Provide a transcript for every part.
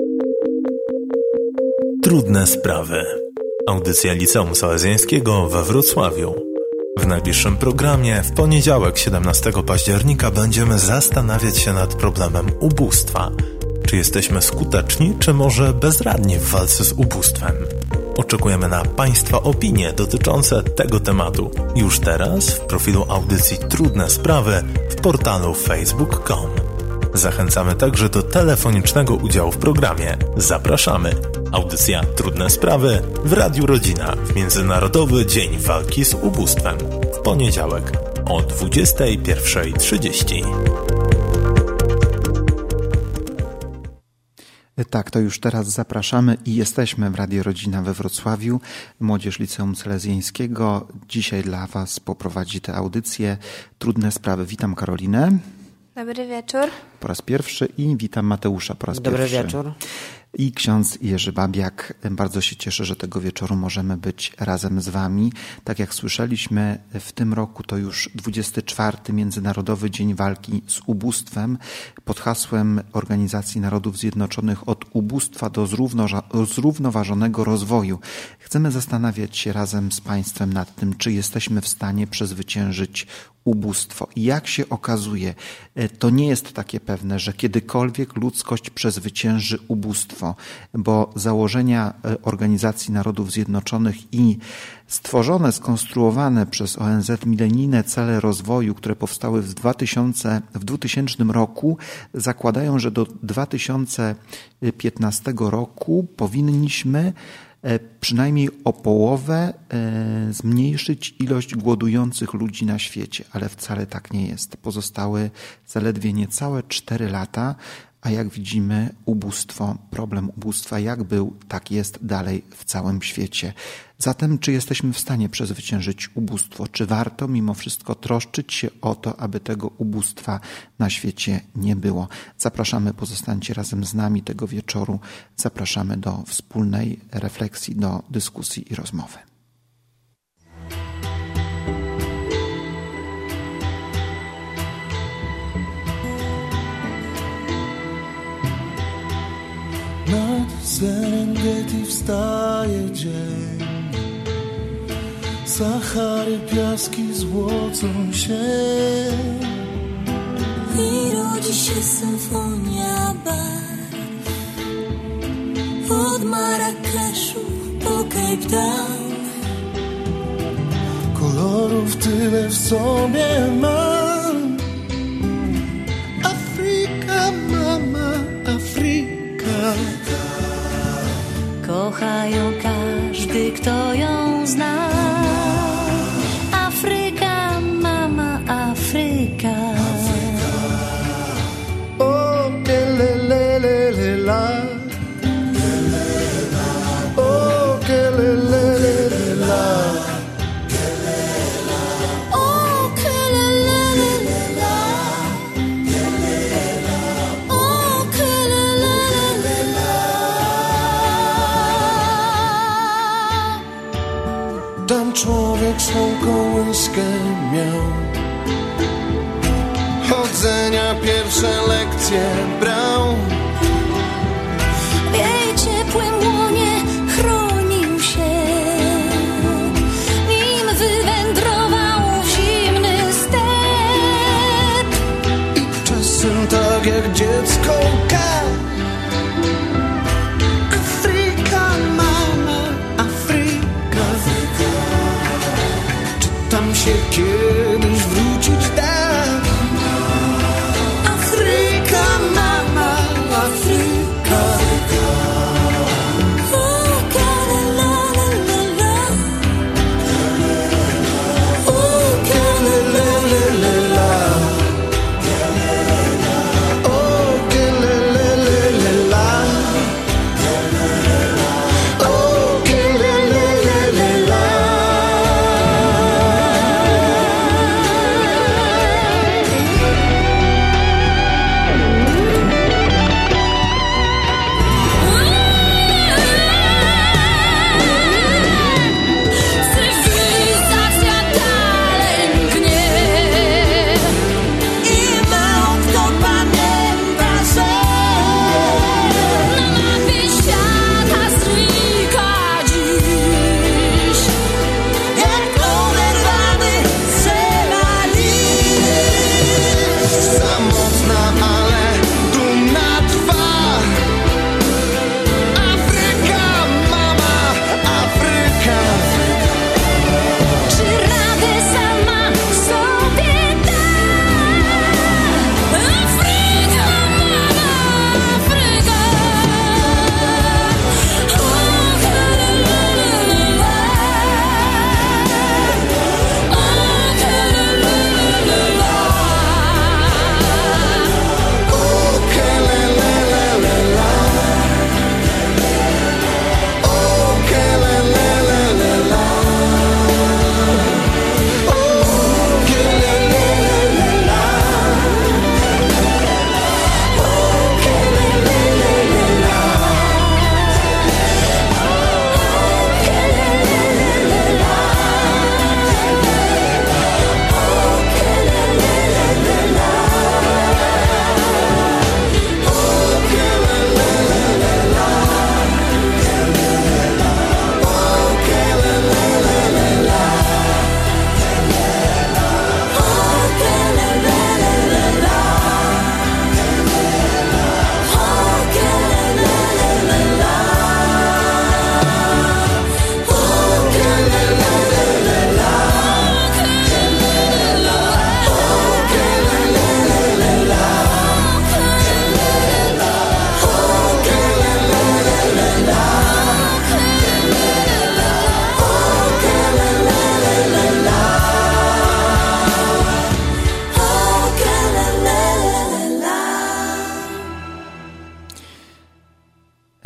Trudne sprawy. Audycja Liceum Salezjańskiego we Wrocławiu. W najbliższym programie w poniedziałek 17 października będziemy zastanawiać się nad problemem ubóstwa. Czy jesteśmy skuteczni, czy może bezradni w walce z ubóstwem? Oczekujemy na Państwa opinie dotyczące tego tematu już teraz w profilu audycji Trudne Sprawy w portalu facebook.com. Zachęcamy także do telefonicznego udziału w programie. Zapraszamy. Audycja Trudne Sprawy w Radiu Rodzina w Międzynarodowy Dzień Walki z Ubóstwem w poniedziałek o 21:30. Tak, to już teraz zapraszamy i jesteśmy w Radio Rodzina we Wrocławiu. Młodzież Liceum Salezjańskiego dzisiaj dla Was poprowadzi tę audycję Trudne Sprawy. Witam Karolinę. Dobry wieczór. Po raz pierwszy i witam Mateusza po raz Dobry pierwszy. Dobry wieczór. I ksiądz Jerzy Babiak. Bardzo się cieszę, że tego wieczoru możemy być razem z Wami. Tak jak słyszeliśmy, w tym roku to już 24. Międzynarodowy Dzień Walki z Ubóstwem pod hasłem Organizacji Narodów Zjednoczonych od ubóstwa do zrównoważonego rozwoju. Chcemy zastanawiać się razem z Państwem nad tym, czy jesteśmy w stanie przezwyciężyć ubóstwo. I jak się okazuje, to nie jest takie pewne, że kiedykolwiek ludzkość przezwycięży ubóstwo, bo założenia Organizacji Narodów Zjednoczonych i stworzone, skonstruowane przez ONZ milenijne cele rozwoju, które powstały w 2000 roku, zakładają, że do 2015 roku powinniśmy przynajmniej o połowę zmniejszyć ilość głodujących ludzi na świecie, ale wcale tak nie jest. Pozostały zaledwie niecałe 4 lata, a jak widzimy problem ubóstwa jak był, tak jest dalej w całym świecie. Zatem czy jesteśmy w stanie przezwyciężyć ubóstwo? Czy warto mimo wszystko troszczyć się o to, aby tego ubóstwa na świecie nie było? Zapraszamy, pozostańcie razem z nami tego wieczoru. Zapraszamy do wspólnej refleksji, do dyskusji i rozmowy. Nad Serengeti wstaje dzień, Sahary piaski złocą się i rodzi się symfonia barw. Od Marrakeszu po Cape Town kolorów tyle w sobie mam. Afryka, mama, Afryka. Kocha ją każdy, kto ją zna. Afryka, mama, Afryka. O, kelelelela. O, kelelelela. Tam człowiek swą kołyskę miał, chodzenia pierwsze lekcje brał. W jej ciepłym łonie chronił się, nim wywędrował w zimny step. I czasem tak jak dziecko łka. Afryka, mama, Afryka. Czy tam się kiedyś wrócić da? Afryka, mama,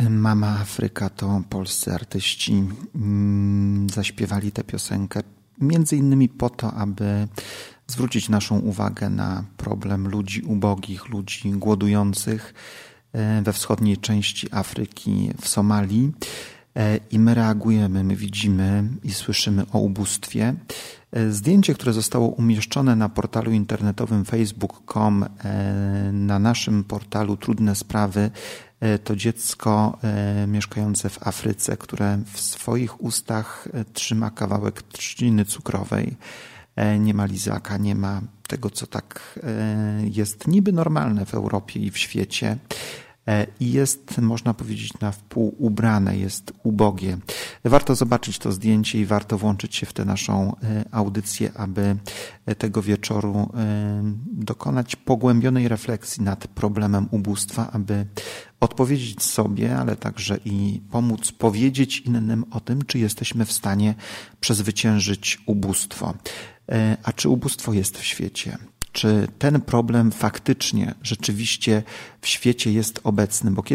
Mama Afryka to polscy artyści zaśpiewali tę piosenkę między innymi po to, aby zwrócić naszą uwagę na problem ludzi ubogich, ludzi głodujących we wschodniej części Afryki, w Somalii. I my reagujemy, my widzimy i słyszymy o ubóstwie. Zdjęcie, które zostało umieszczone na portalu internetowym facebook.com, na naszym portalu Trudne Sprawy, to dziecko mieszkające w Afryce, które w swoich ustach trzyma kawałek trzciny cukrowej. Nie ma lizaka, nie ma tego, co tak jest niby normalne w Europie i w świecie. I jest, można powiedzieć, na wpół ubrane, jest ubogie. Warto zobaczyć to zdjęcie i warto włączyć się w tę naszą audycję, aby tego wieczoru dokonać pogłębionej refleksji nad problemem ubóstwa, aby odpowiedzieć sobie, ale także i pomóc powiedzieć innym o tym, czy jesteśmy w stanie przezwyciężyć ubóstwo. A czy ubóstwo jest w świecie? Czy ten problem faktycznie, rzeczywiście w świecie jest obecny? Bo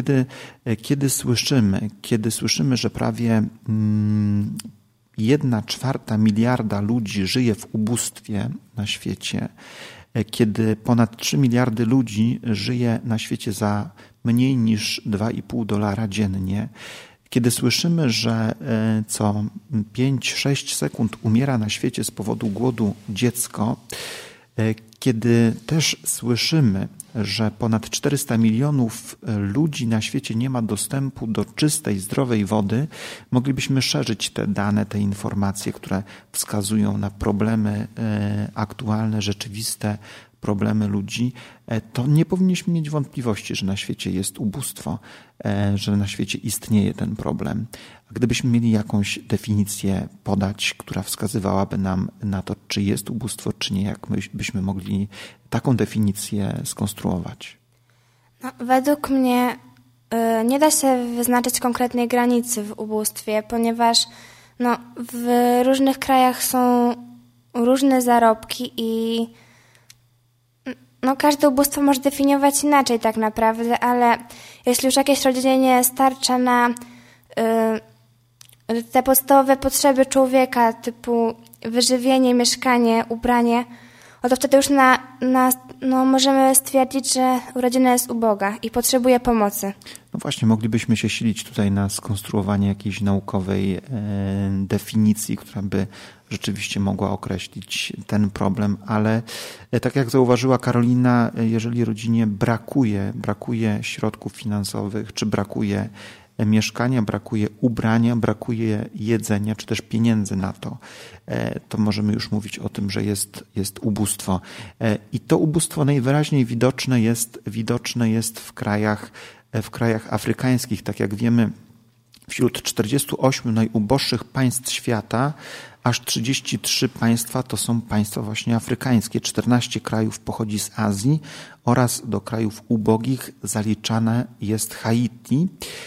kiedy słyszymy, że prawie 1/4 miliarda ludzi żyje w ubóstwie na świecie, kiedy ponad 3 miliardy ludzi żyje na świecie za mniej niż $2,5 dziennie, kiedy słyszymy, że co 5-6 sekund umiera na świecie z powodu głodu dziecko, kiedy też słyszymy, że ponad 400 milionów ludzi na świecie nie ma dostępu do czystej, zdrowej wody, moglibyśmy szerzyć te dane, te informacje, które wskazują na problemy aktualne, rzeczywiste, problemy ludzi, to nie powinniśmy mieć wątpliwości, że na świecie jest ubóstwo, że na świecie istnieje ten problem. A gdybyśmy mieli jakąś definicję podać, która wskazywałaby nam na to, czy jest ubóstwo, czy nie, jak byśmy mogli taką definicję skonstruować? No, według mnie nie da się wyznaczyć konkretnej granicy w ubóstwie, ponieważ w różnych krajach są różne zarobki i każde ubóstwo może definiować inaczej tak naprawdę, ale jeśli już jakiejś rodzinie nie starcza na te podstawowe potrzeby człowieka, typu wyżywienie, mieszkanie, ubranie, to wtedy już możemy stwierdzić, że rodzina jest uboga i potrzebuje pomocy. No właśnie, moglibyśmy się silić tutaj na skonstruowanie jakiejś naukowej definicji, która by rzeczywiście mogła określić ten problem, ale tak jak zauważyła Karolina, jeżeli rodzinie brakuje środków finansowych, czy brakuje mieszkania, brakuje ubrania, brakuje jedzenia, czy też pieniędzy na to, to możemy już mówić o tym, że jest ubóstwo. I to ubóstwo najwyraźniej widoczne jest w krajach afrykańskich. Tak jak wiemy, wśród 48 najuboższych państw świata aż 33 państwa to są państwa właśnie afrykańskie. 14 krajów pochodzi z Azji oraz do krajów ubogich zaliczane jest Haiti.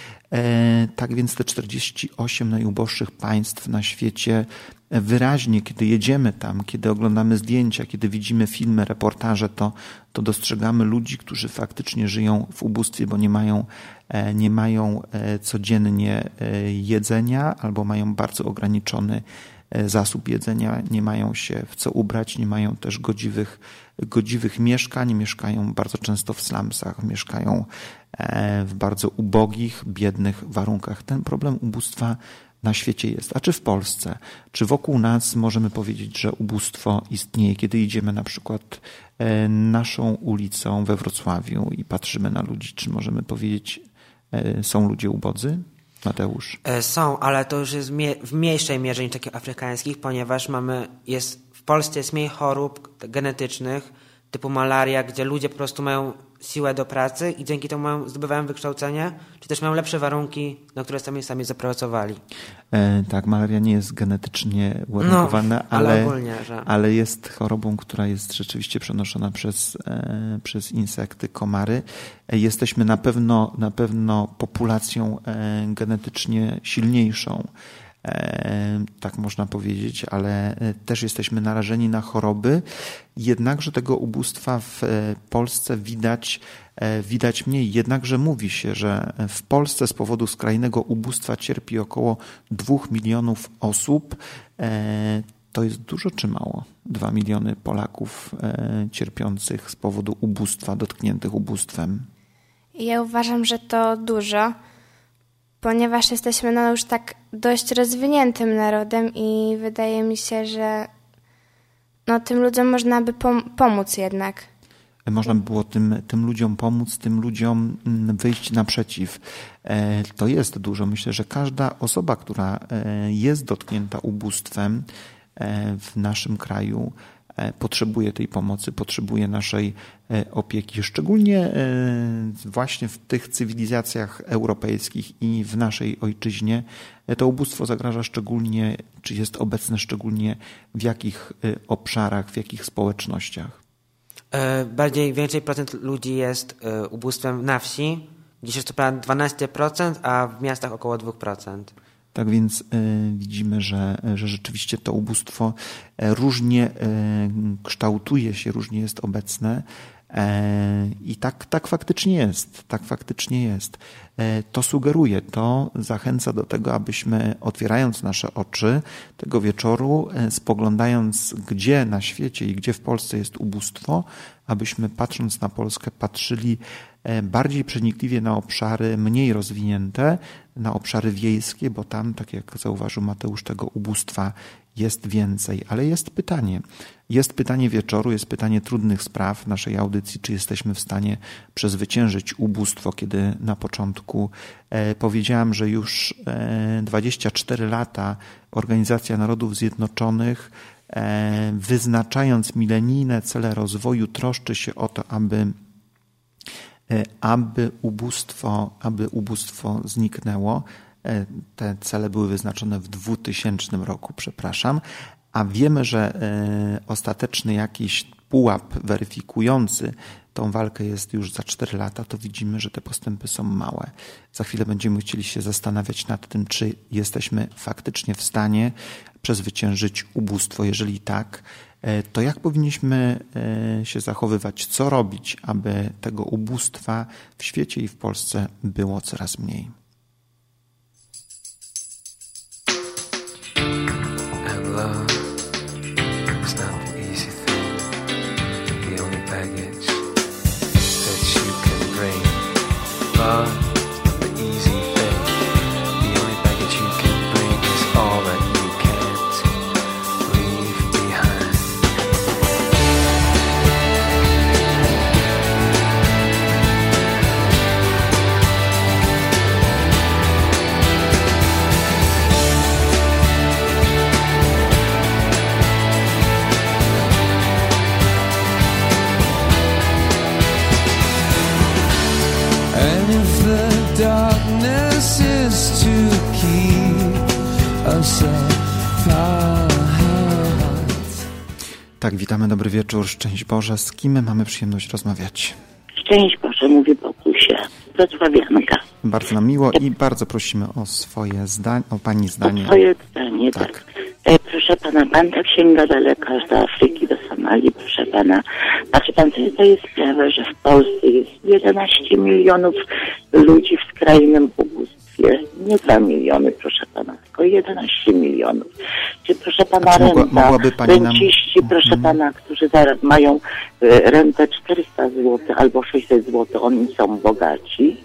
Tak więc te 48 najuboższych państw na świecie wyraźnie, kiedy jedziemy tam, kiedy oglądamy zdjęcia, kiedy widzimy filmy, reportaże, to dostrzegamy ludzi, którzy faktycznie żyją w ubóstwie, bo nie mają codziennie jedzenia albo mają bardzo ograniczony zasób jedzenia, nie mają się w co ubrać, nie mają też godziwych mieszkań, mieszkają bardzo często w slumsach, mieszkają w bardzo ubogich, biednych warunkach. Ten problem ubóstwa na świecie jest. A czy w Polsce, czy wokół nas możemy powiedzieć, że ubóstwo istnieje? Kiedy idziemy na przykład naszą ulicą we Wrocławiu i patrzymy na ludzi, czy możemy powiedzieć, są ludzie ubodzy? Mateusz? Są, ale to już jest w mniejszej mierze niż takich afrykańskich, ponieważ w Polsce jest mniej chorób genetycznych typu malaria, gdzie ludzie po prostu mają siłę do pracy i dzięki temu zdobywają wykształcenie, czy też mają lepsze warunki, na które sami zapracowali. Tak, malaria nie jest genetycznie uwarunkowana, ale jest chorobą, która jest rzeczywiście przenoszona przez insekty, komary. Jesteśmy na pewno populacją genetycznie silniejszą. tak można powiedzieć, ale też jesteśmy narażeni na choroby. Jednakże tego ubóstwa w Polsce widać mniej. Jednakże mówi się, że w Polsce z powodu skrajnego ubóstwa cierpi około 2 milionów osób. To jest dużo czy mało? 2 miliony Polaków cierpiących z powodu ubóstwa, dotkniętych ubóstwem. Ja uważam, że to dużo, ponieważ jesteśmy już tak dość rozwiniętym narodem i wydaje mi się, że tym ludziom można by pomóc jednak. Można by było tym ludziom pomóc, tym ludziom wyjść naprzeciw. To jest dużo. Myślę, że każda osoba, która jest dotknięta ubóstwem w naszym kraju, potrzebuje tej pomocy, potrzebuje naszej opieki. Szczególnie właśnie w tych cywilizacjach europejskich i w naszej ojczyźnie to ubóstwo zagraża szczególnie, czy jest obecne szczególnie w jakich obszarach, w jakich społecznościach? Więcej procent ludzi jest ubóstwem na wsi, gdzie jest to prawie 12%, a w miastach około 2%. Tak więc widzimy, że rzeczywiście to ubóstwo różnie kształtuje się, różnie jest obecne i tak faktycznie jest. Tak faktycznie jest. To sugeruje, to zachęca do tego, abyśmy otwierając nasze oczy tego wieczoru, spoglądając gdzie na świecie i gdzie w Polsce jest ubóstwo, abyśmy patrząc na Polskę patrzyli bardziej przenikliwie na obszary mniej rozwinięte, na obszary wiejskie, bo tam, tak jak zauważył Mateusz, tego ubóstwa jest więcej. Ale jest pytanie wieczoru, jest pytanie trudnych spraw naszej audycji, czy jesteśmy w stanie przezwyciężyć ubóstwo, kiedy na początku powiedziałem, że już 24 lata Organizacja Narodów Zjednoczonych, wyznaczając milenijne cele rozwoju, troszczy się o to, aby ubóstwo zniknęło. Te cele były wyznaczone w 2000 roku, a wiemy, że ostateczny jakiś pułap weryfikujący tą walkę jest już za 4 lata, to widzimy, że te postępy są małe. Za chwilę będziemy chcieli się zastanawiać nad tym, czy jesteśmy faktycznie w stanie przezwyciężyć ubóstwo. Jeżeli tak, to jak powinniśmy się zachowywać, co robić, aby tego ubóstwa w świecie i w Polsce było coraz mniej? Love is not the easy thing. The only baggage that you can bring. Love is not the easy thing. The only baggage you can bring is all that you can't leave behind. Darkness is to keep us apart. Tak, witamy, dobry wieczór, szczęść Boże. Z kim mamy przyjemność rozmawiać? Szczęść Boże, mówię Bogusia, wrocławianka. Bardzo nam miło i bardzo prosimy o swoje zdanie, o Pani zdanie. O swoje zdanie, tak. Proszę Pana, Pan tak sięga daleko, aż do Afryki, do Somalii, proszę Pana. Znaczy Pan sobie zdaje sprawę, że w Polsce jest 11 milionów ludzi w skrajnym ubóstwie. Nie 2 miliony, proszę Pana, tylko 11 milionów. Czy proszę Pana renciści, proszę Pana, którzy mają rentę 400 zł albo 600 zł, oni są bogaci.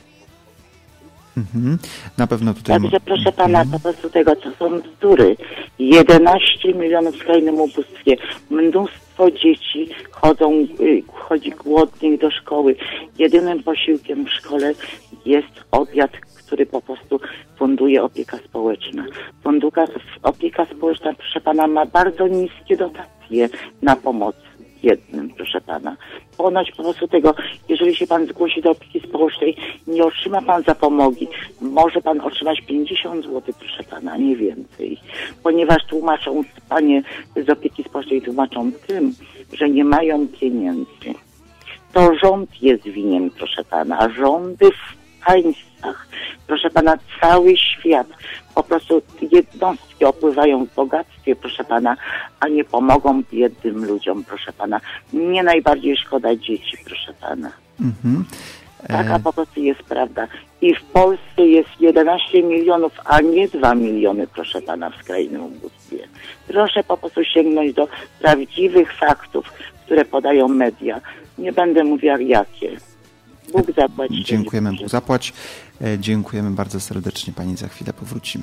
Na pewno tutaj... Także proszę Pana, po prostu tego, co są bzdury. 11 milionów w skrajnym ubóstwie. Mnóstwo dzieci chodzi głodnych do szkoły. Jedynym posiłkiem w szkole jest obiad, który po prostu funduje opieka społeczna. Opieka społeczna, proszę Pana, ma bardzo niskie dotacje na pomoc jednym, proszę Pana. Ponoć po prostu tego, jeżeli się Pan zgłosi do opieki społecznej, nie otrzyma Pan zapomogi. Może Pan otrzymać 50 zł, proszę Pana, nie więcej. Ponieważ tłumaczą, Panie z opieki społecznej tłumaczą tym, że nie mają pieniędzy. To rząd jest winien, proszę Pana, rządy w państwach, proszę Pana, cały świat po prostu jednostki opływają w bogactwie, proszę pana, a nie pomogą biednym ludziom, proszę pana. Mnie najbardziej szkoda dzieci, proszę pana. Taka po prostu jest prawda. I w Polsce jest 11 milionów, a nie 2 miliony, proszę pana, w skrajnym ubóstwie. Proszę po prostu sięgnąć do prawdziwych faktów, które podają media. Nie będę mówiła jakie. Bóg zapłać. Dziękujemy, Bóg zapłać. Dziękujemy bardzo serdecznie pani. Za chwilę powrócimy.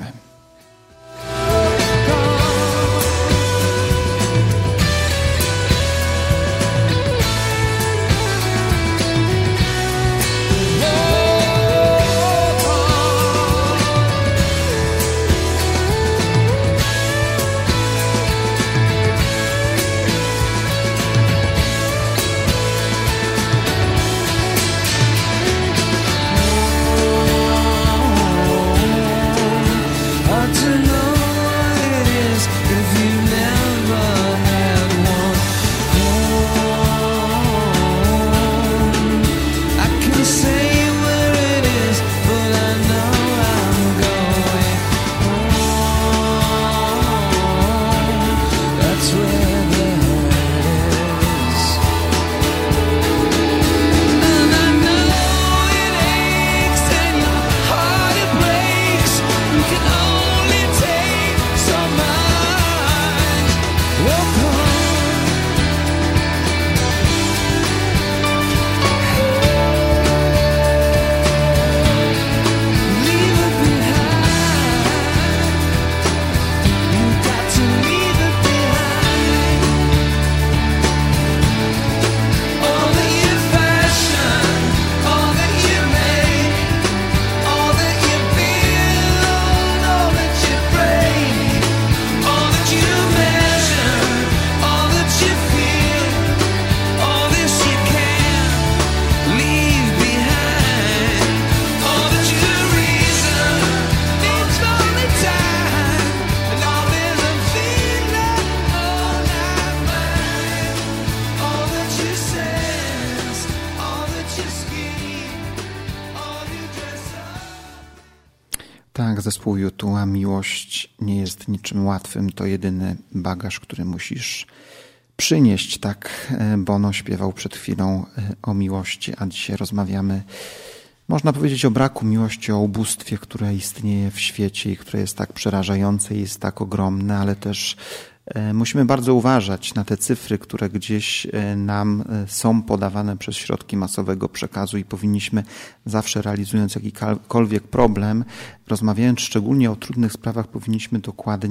Tak, zespół U2, a miłość nie jest niczym łatwym. To jedyny bagaż, który musisz przynieść. Tak Bono śpiewał przed chwilą o miłości, a dzisiaj rozmawiamy, można powiedzieć, o braku miłości, o ubóstwie, które istnieje w świecie i które jest tak przerażające i jest tak ogromne, ale też musimy bardzo uważać na te cyfry, które gdzieś nam są podawane przez środki masowego przekazu i powinniśmy zawsze, realizując jakikolwiek problem, rozmawiając szczególnie o trudnych sprawach, powinniśmy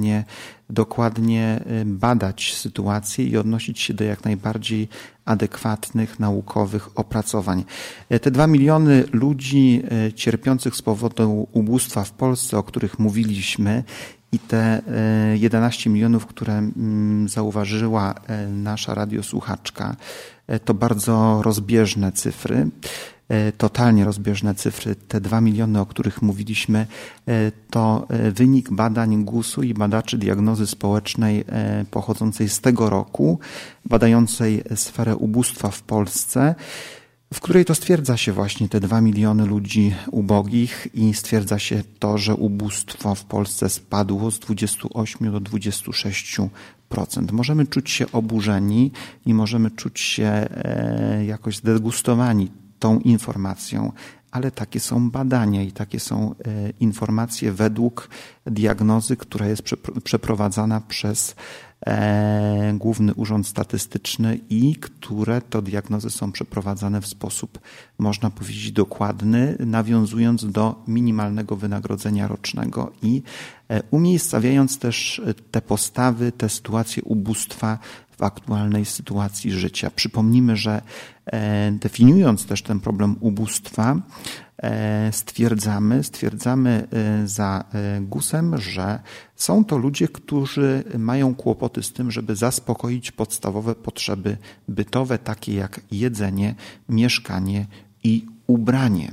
dokładnie badać sytuację i odnosić się do jak najbardziej adekwatnych, naukowych opracowań. Te 2 miliony ludzi cierpiących z powodu ubóstwa w Polsce, o których mówiliśmy, i te 11 milionów, które zauważyła nasza radiosłuchaczka, to bardzo rozbieżne cyfry, totalnie rozbieżne cyfry. Te 2 miliony, o których mówiliśmy, to wynik badań GUS-u i badaczy diagnozy społecznej pochodzącej z tego roku, badającej sferę ubóstwa w Polsce, w której to stwierdza się właśnie te 2 miliony ludzi ubogich i stwierdza się to, że ubóstwo w Polsce spadło z 28 do 26%. Możemy czuć się oburzeni i możemy czuć się jakoś zdegustowani tą informacją, ale takie są badania i takie są informacje według diagnozy, która jest przeprowadzana przez Główny Urząd Statystyczny i które to diagnozy są przeprowadzane w sposób, można powiedzieć, dokładny, nawiązując do minimalnego wynagrodzenia rocznego i umiejscawiając też te postawy, te sytuacje ubóstwa w aktualnej sytuacji życia. Przypomnijmy, że definiując też ten problem ubóstwa, stwierdzamy za GUS-em, że są to ludzie, którzy mają kłopoty z tym, żeby zaspokoić podstawowe potrzeby bytowe, takie jak jedzenie, mieszkanie i ubranie.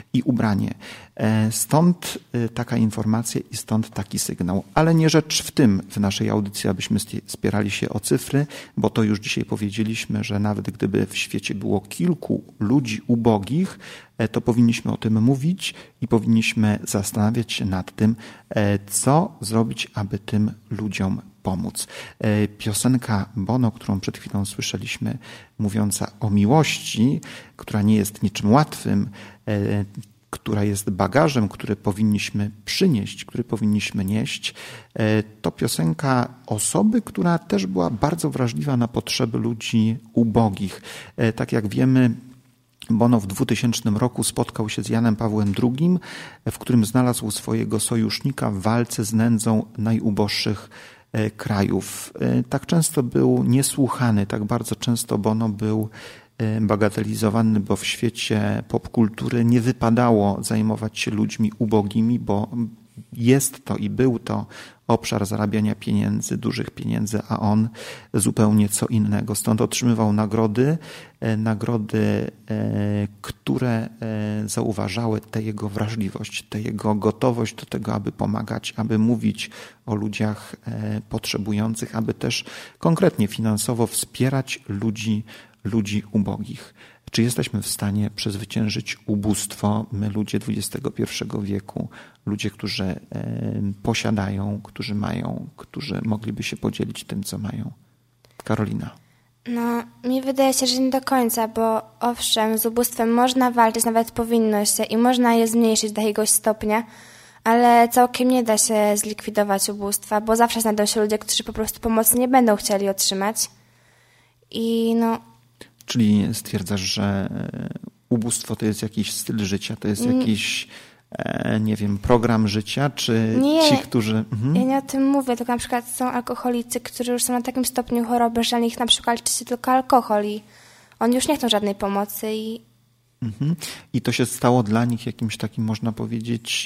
Stąd taka informacja i stąd taki sygnał. Ale nie rzecz w tym w naszej audycji, abyśmy spierali się o cyfry, bo to już dzisiaj powiedzieliśmy, że nawet gdyby w świecie było kilku ludzi ubogich, to powinniśmy o tym mówić i powinniśmy zastanawiać się nad tym, co zrobić, aby tym ludziom pomóc. Piosenka Bono, którą przed chwilą słyszeliśmy, mówiąca o miłości, która nie jest niczym łatwym, która jest bagażem, który powinniśmy przynieść, który powinniśmy nieść, to piosenka osoby, która też była bardzo wrażliwa na potrzeby ludzi ubogich. Tak jak wiemy, Bono w 2000 roku spotkał się z Janem Pawłem II, w którym znalazł swojego sojusznika w walce z nędzą najuboższych krajów. Tak często był niesłuchany, tak bardzo często Bono był bagatelizowany, bo w świecie popkultury nie wypadało zajmować się ludźmi ubogimi, bo jest to i był to obszar zarabiania pieniędzy, dużych pieniędzy, a on zupełnie co innego. Stąd otrzymywał nagrody, które zauważały tę jego wrażliwość, tę jego gotowość do tego, aby pomagać, aby mówić o ludziach potrzebujących, aby też konkretnie finansowo wspierać ludzi ubogich. Czy jesteśmy w stanie przezwyciężyć ubóstwo, my ludzie XXI wieku, ludzie, którzy posiadają, którzy mają, którzy mogliby się podzielić tym, co mają? Karolina. No, mi wydaje się, że nie do końca, bo owszem, z ubóstwem można walczyć, nawet powinno się i można je zmniejszyć do jakiegoś stopnia, ale całkiem nie da się zlikwidować ubóstwa, bo zawsze znajdą się ludzie, którzy po prostu pomocy nie będą chcieli otrzymać. Czyli stwierdzasz, że ubóstwo to jest jakiś styl życia, to jest jakiś, nie wiem, program życia, czy ci, którzy... Ja nie o tym mówię, tylko na przykład są alkoholicy, którzy już są na takim stopniu choroby, że na nich na przykład liczy się tylko alkohol i oni już nie chcą żadnej pomocy. I to się stało dla nich jakimś takim, można powiedzieć,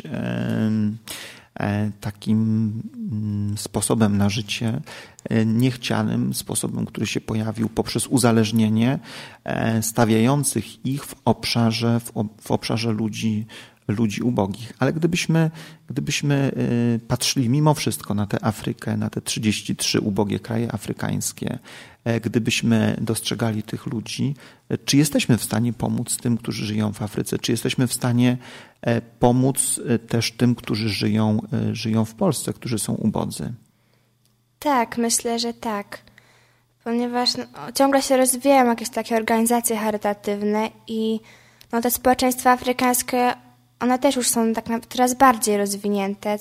takim sposobem na życie, niechcianym sposobem, który się pojawił poprzez uzależnienie, stawiających ich w obszarze ludzi ubogich. Ale gdybyśmy patrzyli mimo wszystko na tę Afrykę, na te 33 ubogie kraje afrykańskie, gdybyśmy dostrzegali tych ludzi, czy jesteśmy w stanie pomóc tym, którzy żyją w Afryce? Czy jesteśmy w stanie pomóc też tym, którzy żyją w Polsce, którzy są ubodzy? Tak, myślę, że tak. Ponieważ ciągle się rozwijają jakieś takie organizacje charytatywne i te społeczeństwa afrykańskie, one też już są tak coraz bardziej rozwinięte,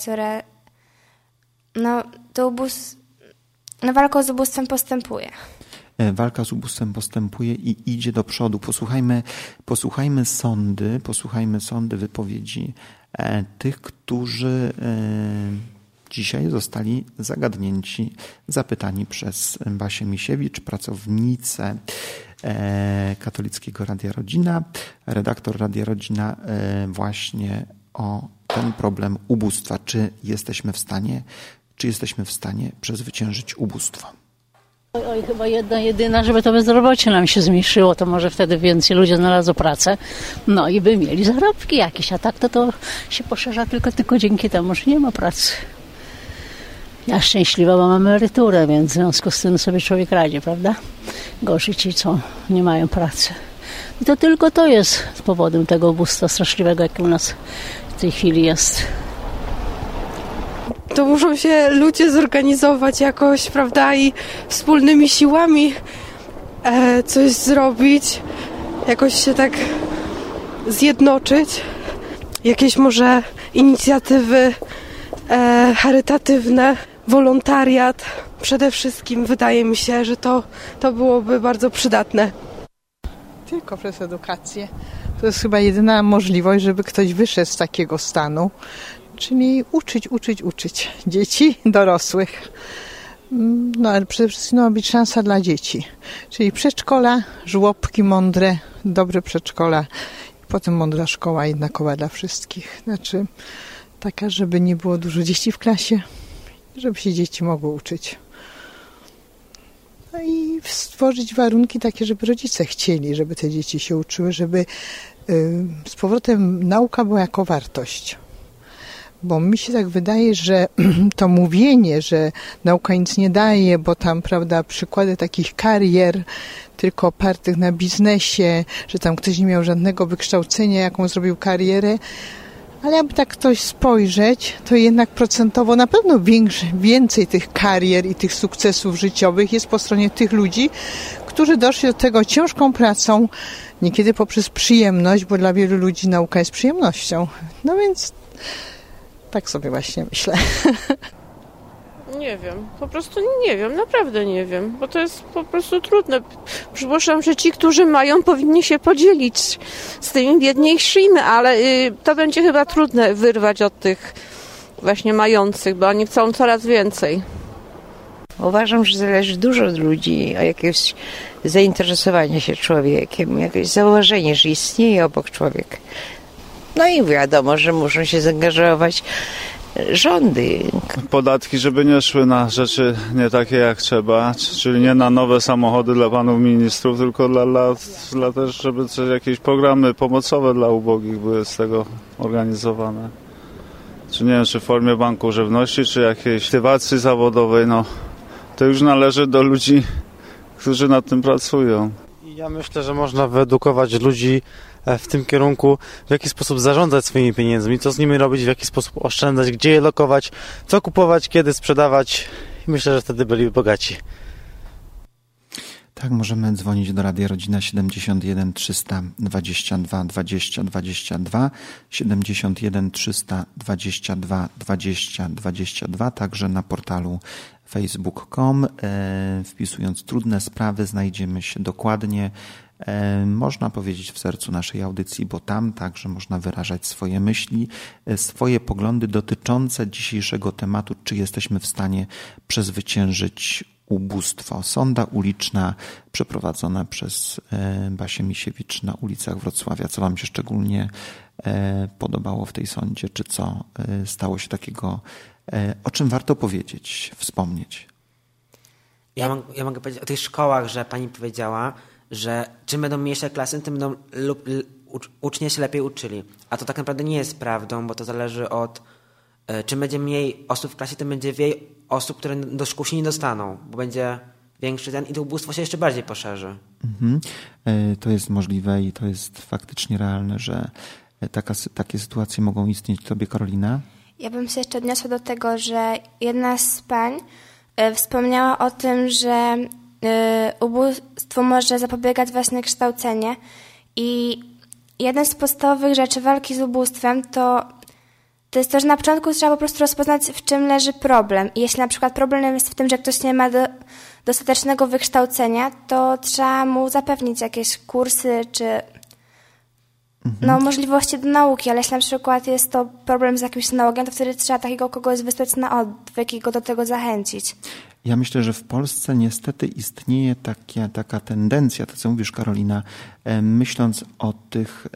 walka z ubóstwem postępuje. Walka z ubóstwem postępuje i idzie do przodu. Posłuchajmy sądy, wypowiedzi tych, którzy dzisiaj zostali zapytani przez Basię Misiewicz, pracownicę Katolickiego Radia Rodzina, redaktor Radia Rodzina, właśnie o ten problem ubóstwa. Czy jesteśmy w stanie przezwyciężyć ubóstwo? Oj, chyba jedna, jedyna, żeby to bezrobocie nam się zmniejszyło, to może wtedy więcej ludzi znalazło pracę, i by mieli zarobki jakieś, a tak to się poszerza tylko dzięki temu, że nie ma pracy. Ja szczęśliwa, bo mam emeryturę, więc w związku z tym sobie człowiek radzi, prawda? Gorzej ci, co nie mają pracy. I to tylko to jest powodem tego ubóstwa straszliwego, jakie u nas w tej chwili jest. To muszą się ludzie zorganizować jakoś, prawda, i wspólnymi siłami coś zrobić, jakoś się tak zjednoczyć. Jakieś może inicjatywy charytatywne, wolontariat. Przede wszystkim wydaje mi się, że to byłoby bardzo przydatne. Tylko przez edukację. To jest chyba jedyna możliwość, żeby ktoś wyszedł z takiego stanu. Czyli uczyć dzieci, dorosłych. Ale przede wszystkim ma być szansa dla dzieci. Czyli przedszkola, żłobki mądre, dobre przedszkola. Potem mądra szkoła, jednakowa dla wszystkich. Znaczy taka, żeby nie było dużo dzieci w klasie, żeby się dzieci mogły uczyć. I stworzyć warunki takie, żeby rodzice chcieli, żeby te dzieci się uczyły, żeby z powrotem nauka była jako wartość. Bo mi się tak wydaje, że to mówienie, że nauka nic nie daje, bo tam, prawda, przykłady takich karier tylko opartych na biznesie, że tam ktoś nie miał żadnego wykształcenia, jaką zrobił karierę, ale jakby tak ktoś spojrzeć, to jednak procentowo na pewno więcej tych karier i tych sukcesów życiowych jest po stronie tych ludzi, którzy doszli do tego ciężką pracą, niekiedy poprzez przyjemność, bo dla wielu ludzi nauka jest przyjemnością. No więc tak sobie właśnie myślę. Nie wiem, po prostu nie wiem, naprawdę nie wiem, bo to jest po prostu trudne. Przypuszczam, że ci, którzy mają, powinni się podzielić z tymi biedniejszymi, ale to będzie chyba trudne wyrwać od tych właśnie mających, bo oni chcą coraz więcej. Uważam, że zależy dużo od ludzi, o jakieś zainteresowanie się człowiekiem, jakieś zauważenie, że istnieje obok człowiek. No i wiadomo, że muszą się zaangażować rządy. Podatki, żeby nie szły na rzeczy nie takie jak trzeba, czyli nie na nowe samochody dla panów ministrów, tylko dla też, żeby jakieś programy pomocowe dla ubogich były z tego organizowane. Czy nie wiem, czy w formie banku żywności, czy jakiejś aktywacji zawodowej, no to już należy do ludzi, którzy nad tym pracują. Ja myślę, że można wyedukować ludzi w tym kierunku, w jaki sposób zarządzać swoimi pieniędzmi, co z nimi robić, w jaki sposób oszczędzać, gdzie je lokować, co kupować, kiedy sprzedawać. I myślę, że wtedy byli bogaci. Tak, możemy dzwonić do Radia Rodzina 71 322 20 22, 71 322 20 22, także na portalu facebook.com. Wpisując trudne sprawy znajdziemy się dokładnie, można powiedzieć, w sercu naszej audycji, bo tam także można wyrażać swoje myśli, swoje poglądy dotyczące dzisiejszego tematu, czy jesteśmy w stanie przezwyciężyć ubóstwo. Sonda uliczna przeprowadzona przez Basię Misiewicz na ulicach Wrocławia. Co wam się szczególnie podobało w tej sądzie, czy co stało się takiego, o czym warto powiedzieć, wspomnieć? Ja mogę powiedzieć o tych szkołach, że pani powiedziała, że czym będą mniejsze klasy, tym będą uczniowie się lepiej uczyli. A to tak naprawdę nie jest prawdą, bo to zależy od czym będzie mniej osób w klasie, tym będzie mniej osób, które do szkół się nie dostaną, bo będzie większy ten i to ubóstwo się jeszcze bardziej poszerzy. To jest możliwe i to jest faktycznie realne, że takie sytuacje mogą istnieć. Tobie, Karolina? Ja bym się jeszcze odniosła do tego, że jedna z pań wspomniała o tym, że ubóstwo może zapobiegać właśnie kształcenie i jeden z podstawowych rzeczy walki z ubóstwem to jest to, że na początku trzeba po prostu rozpoznać, w czym leży problem. I jeśli na przykład problem jest w tym, że ktoś nie ma dostatecznego wykształcenia, to trzeba mu zapewnić jakieś kursy czy możliwości do nauki, ale jeśli na przykład jest to problem z jakimś nałogiem, to wtedy trzeba takiego kogoś wysłać na odwyk i go do tego zachęcić. Ja myślę, że w Polsce niestety istnieje taka tendencja, to co mówisz, Karolina, myśląc o tych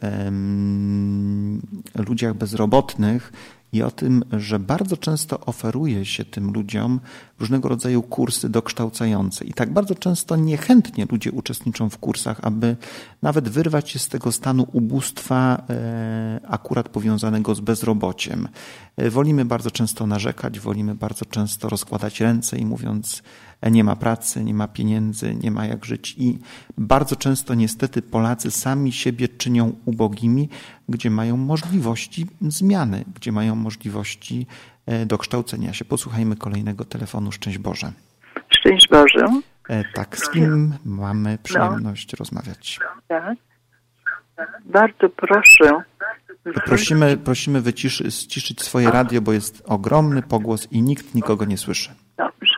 ludziach bezrobotnych i o tym, że bardzo często oferuje się tym ludziom różnego rodzaju kursy dokształcające. I tak bardzo często niechętnie ludzie uczestniczą w kursach, aby nawet wyrwać się z tego stanu ubóstwa akurat powiązanego z bezrobociem. Wolimy bardzo często narzekać, wolimy bardzo często rozkładać ręce i mówiąc, nie ma pracy, nie ma pieniędzy, nie ma jak żyć. I bardzo często niestety Polacy sami siebie czynią ubogimi, gdzie mają możliwości zmiany, gdzie mają możliwości dokształcenia się. Posłuchajmy kolejnego telefonu. Szczęść Boże. Szczęść Boże. Tak, z kim mamy przyjemność rozmawiać? Tak. Bardzo proszę. Prosimy ściszyć swoje radio, bo jest ogromny pogłos i nikt nikogo nie słyszy. Dobrze.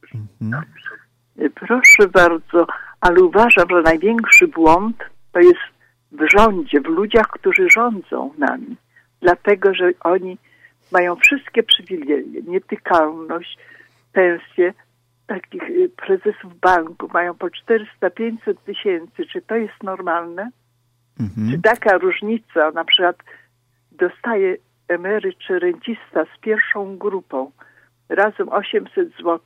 Proszę bardzo, ale uważam, że największy błąd to jest w rządzie, w ludziach, którzy rządzą nami. Dlatego, że oni mają wszystkie przywileje, nietykalność, pensje. Takich prezesów banku mają po 400-500 tysięcy. Czy to jest normalne? Czy taka różnica, na przykład dostaje emeryt czy rencista z pierwszą grupą razem 800 zł,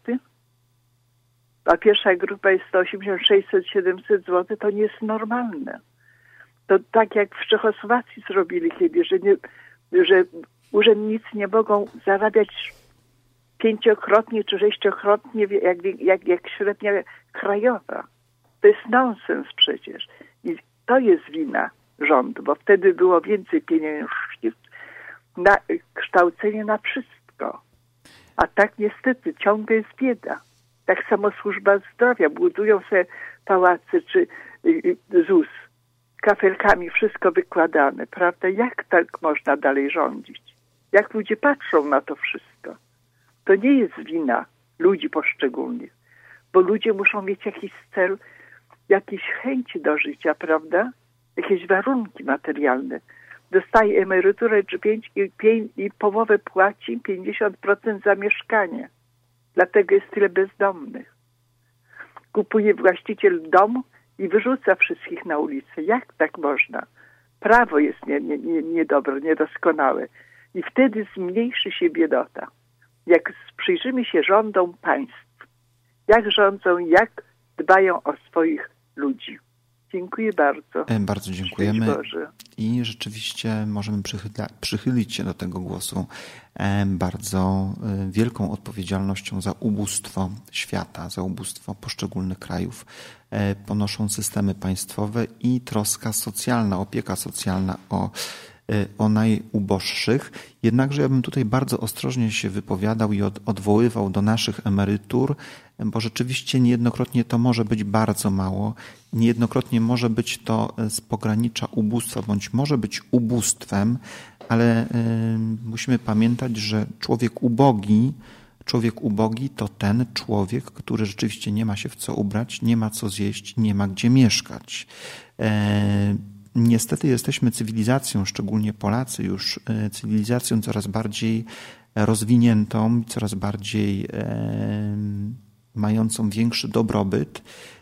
a pierwsza grupa jest 180, 600, 700 zł, to nie jest normalne. To tak jak w Czechosłowacji zrobili kiedyś, że urzędnicy nie mogą zarabiać 5-krotnie czy 6-krotnie jak średnia krajowa. To jest nonsens przecież. I to jest wina rządu, bo wtedy było więcej pieniędzy na kształcenie, na wszystko. A tak niestety ciągle jest bieda. Tak samo służba zdrowia. Budują sobie pałace czy ZUS. Kafelkami wszystko wykładane, prawda? Jak tak można dalej rządzić? Jak ludzie patrzą na to wszystko? To nie jest wina ludzi poszczególnych, bo ludzie muszą mieć jakiś cel, jakieś chęci do życia, prawda? Jakieś warunki materialne. Dostaje emeryturę czy 5 i połowę płaci 50% za mieszkanie. Dlatego jest tyle bezdomnych. Kupuje właściciel domu i wyrzuca wszystkich na ulicę. Jak tak można? Prawo jest niedobre, niedoskonałe. I wtedy zmniejszy się biedota. Jak przyjrzymy się rządom państw, jak rządzą, jak dbają o swoich ludzi. Dziękuję bardzo. Bardzo dziękujemy. I rzeczywiście możemy przychylić się do tego głosu bardzo wielką odpowiedzialnością za ubóstwo świata, za ubóstwo poszczególnych krajów. Ponoszą systemy państwowe i troska socjalna, opieka socjalna o najuboższych. Jednakże ja bym tutaj bardzo ostrożnie się wypowiadał i odwoływał do naszych emerytur, bo rzeczywiście niejednokrotnie to może być bardzo mało. Niejednokrotnie może być to z pogranicza ubóstwa, bądź może być ubóstwem, ale musimy pamiętać, że człowiek ubogi to ten człowiek, który rzeczywiście nie ma się w co ubrać, nie ma co zjeść, nie ma gdzie mieszkać. Niestety jesteśmy cywilizacją, szczególnie Polacy już, cywilizacją coraz bardziej rozwiniętą, coraz bardziej mającą większy dobrobyt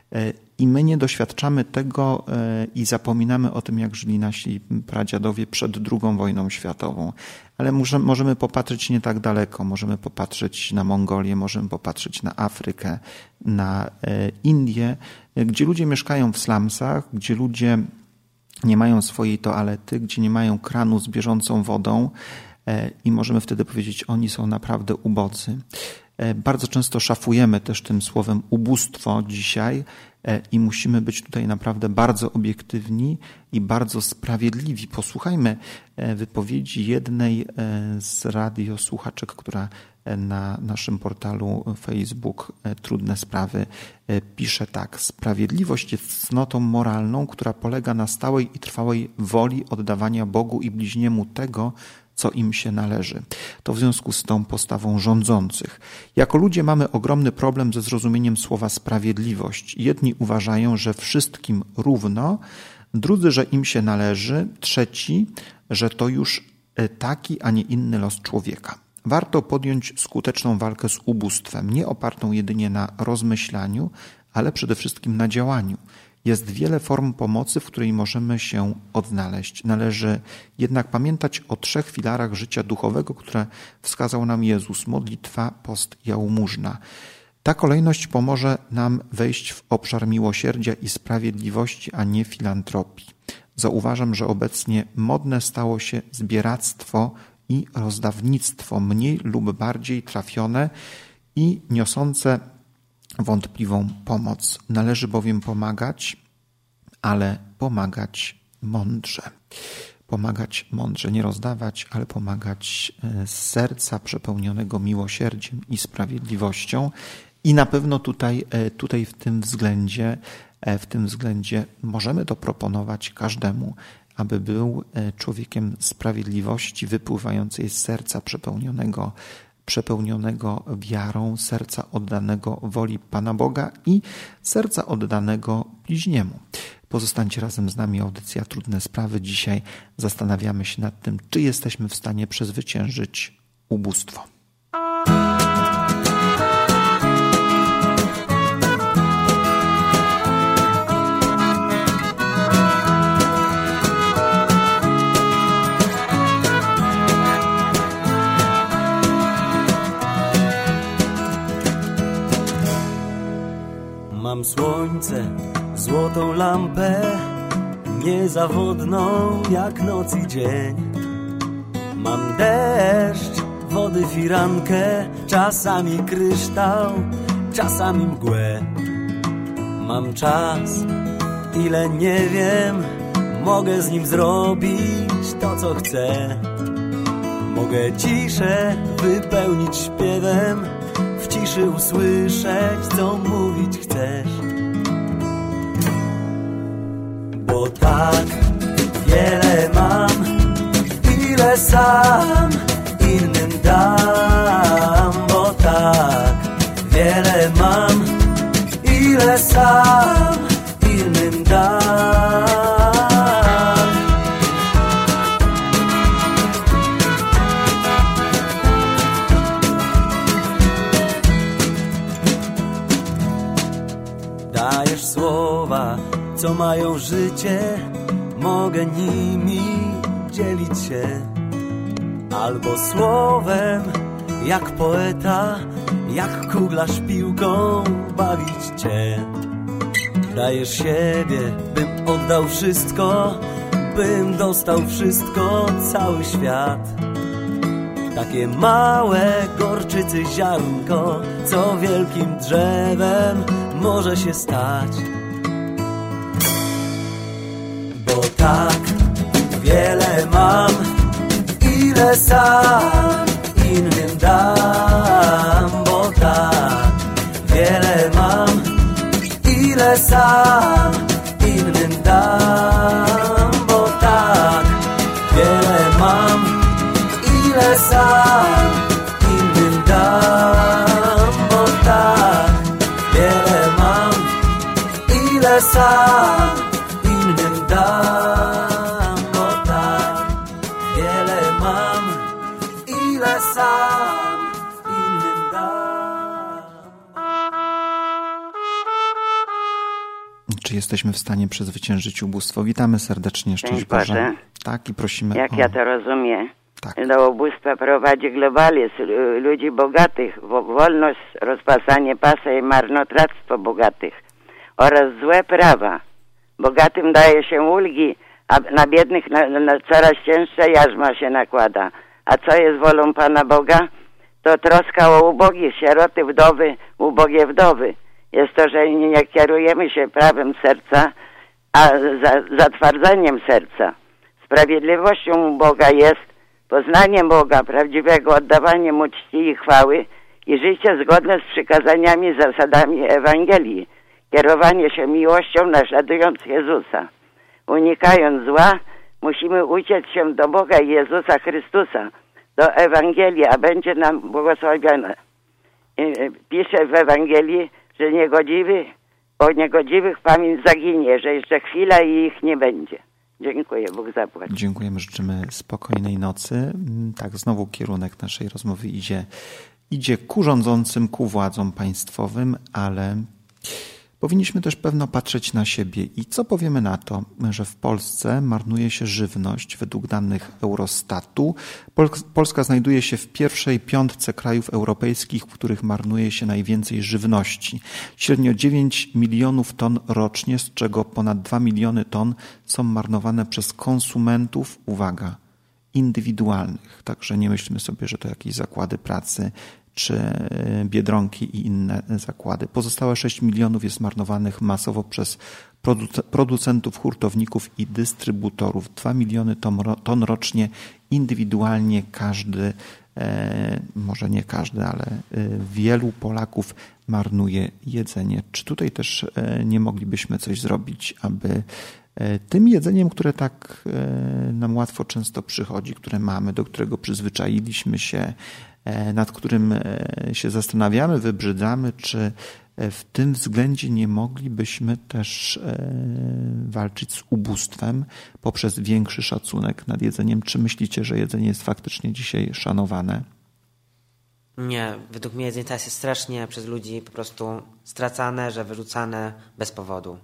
i my nie doświadczamy tego i zapominamy o tym, jak żyli nasi pradziadowie przed II wojną światową. Ale możemy popatrzeć nie tak daleko, możemy popatrzeć na Mongolię, możemy popatrzeć na Afrykę, na Indię, gdzie ludzie mieszkają w slumsach, gdzie ludzie nie mają swojej toalety, gdzie nie mają kranu z bieżącą wodą i możemy wtedy powiedzieć, oni są naprawdę ubodzy. Bardzo często szafujemy też tym słowem ubóstwo dzisiaj i musimy być tutaj naprawdę bardzo obiektywni i bardzo sprawiedliwi. Posłuchajmy wypowiedzi jednej z radiosłuchaczek, która na naszym portalu Facebook Trudne Sprawy pisze tak. Sprawiedliwość jest cnotą moralną, która polega na stałej i trwałej woli oddawania Bogu i bliźniemu tego, co im się należy. To w związku z tą postawą rządzących. Jako ludzie mamy ogromny problem ze zrozumieniem słowa sprawiedliwość. Jedni uważają, że wszystkim równo, drudzy, że im się należy, trzeci, że to już taki, a nie inny los człowieka. Warto podjąć skuteczną walkę z ubóstwem, nie opartą jedynie na rozmyślaniu, ale przede wszystkim na działaniu. Jest wiele form pomocy, w której możemy się odnaleźć. Należy jednak pamiętać o 3 filarach życia duchowego, które wskazał nam Jezus: modlitwa, post, jałmużna. Ta kolejność pomoże nam wejść w obszar miłosierdzia i sprawiedliwości, a nie filantropii. Zauważam, że obecnie modne stało się zbieractwo i rozdawnictwo, mniej lub bardziej trafione i niosące wątpliwą pomoc. Należy bowiem pomagać, ale pomagać mądrze. Pomagać mądrze, nie rozdawać, ale pomagać z serca przepełnionego miłosierdziem i sprawiedliwością. I na pewno tutaj w tym względzie możemy to proponować każdemu, aby był człowiekiem sprawiedliwości wypływającej z serca przepełnionego wiarą, serca oddanego woli Pana Boga i serca oddanego bliźniemu. Pozostańcie razem z nami, audycja Trudne Sprawy. Dzisiaj zastanawiamy się nad tym, czy jesteśmy w stanie przezwyciężyć ubóstwo. Mam słońce, złotą lampę, niezawodną jak noc i dzień. Mam deszcz, wody firankę, czasami kryształ, czasami mgłę. Mam czas, ile nie wiem, mogę z nim zrobić to, co chcę. Mogę ciszę wypełnić śpiewem, w ciszy usłyszeć, co mówić chcesz. Bo tak wiele mam, ile sam innym dam. Bo tak wiele mam, ile sam innym dam. Dajesz słowa, co mają życie, mogę nimi dzielić się. Albo słowem, jak poeta, jak kuglarz piłką bawić cię. Dajesz siebie, bym oddał wszystko, bym dostał wszystko, cały świat. Takie małe gorczycy ziarnko, co wielkim drzewem może się stać. Bo tak wiele mam, ile sam innym dam. Bo tak wiele mam, ile sam innym dam. Bo tak wiele mam, ile sam innym dam. Bo tak wiele mam, ile sam innym dam. Bo tak wiele mam, ile sam innym dam. Czy jesteśmy w stanie przezwyciężyć ubóstwo? Witamy serdecznie, szczęść Boże. Tak, i prosimy Jak ja to rozumiem. Tak. Do ubóstwa prowadzi globalizm ludzi bogatych, wolność, rozpasanie pasa i marnotrawstwo bogatych oraz złe prawa. Bogatym daje się ulgi, a na biednych coraz cięższa jarzma się nakłada. A co jest wolą Pana Boga? To troska o ubogich, sieroty, wdowy, ubogie wdowy. Jest to, że nie kierujemy się prawem serca, a zatwardzeniem serca. Sprawiedliwością Boga jest poznaniem Boga, prawdziwego oddawanie Mu czci i chwały i życie zgodne z przykazaniami, zasadami Ewangelii. Kierowanie się miłością, naśladując Jezusa. Unikając zła, musimy uciec się do Boga i Jezusa Chrystusa, do Ewangelii, a będzie nam błogosławione. Pisze w Ewangelii, że o niegodziwych pamięć zaginie, że jeszcze chwila i ich nie będzie. Dziękuję, Bóg zapłać. Dziękujemy, życzymy spokojnej nocy. Tak, znowu kierunek naszej rozmowy idzie ku rządzącym, ku władzom państwowym, ale powinniśmy też pewno patrzeć na siebie. I co powiemy na to, że w Polsce marnuje się żywność? Według danych Eurostatu Polska znajduje się w pierwszej piątce krajów europejskich, w których marnuje się najwięcej żywności. Średnio 9 milionów ton rocznie, z czego ponad 2 miliony ton są marnowane przez konsumentów, uwaga, indywidualnych. Także nie myślmy sobie, że to jakieś zakłady pracy czy Biedronki i inne zakłady. Pozostałe 6 milionów jest marnowanych masowo przez producentów, hurtowników i dystrybutorów. 2 miliony ton rocznie indywidualnie każdy, może nie każdy, ale wielu Polaków marnuje jedzenie. Czy tutaj też nie moglibyśmy coś zrobić, aby tym jedzeniem, które tak nam łatwo często przychodzi, które mamy, do którego przyzwyczailiśmy się, nad którym się zastanawiamy, wybrzydzamy, czy w tym względzie nie moglibyśmy też walczyć z ubóstwem poprzez większy szacunek nad jedzeniem? Czy myślicie, że jedzenie jest faktycznie dzisiaj szanowane? Nie, według mnie jedzenie teraz jest strasznie przez ludzi po prostu stracane, że wyrzucane bez powodu.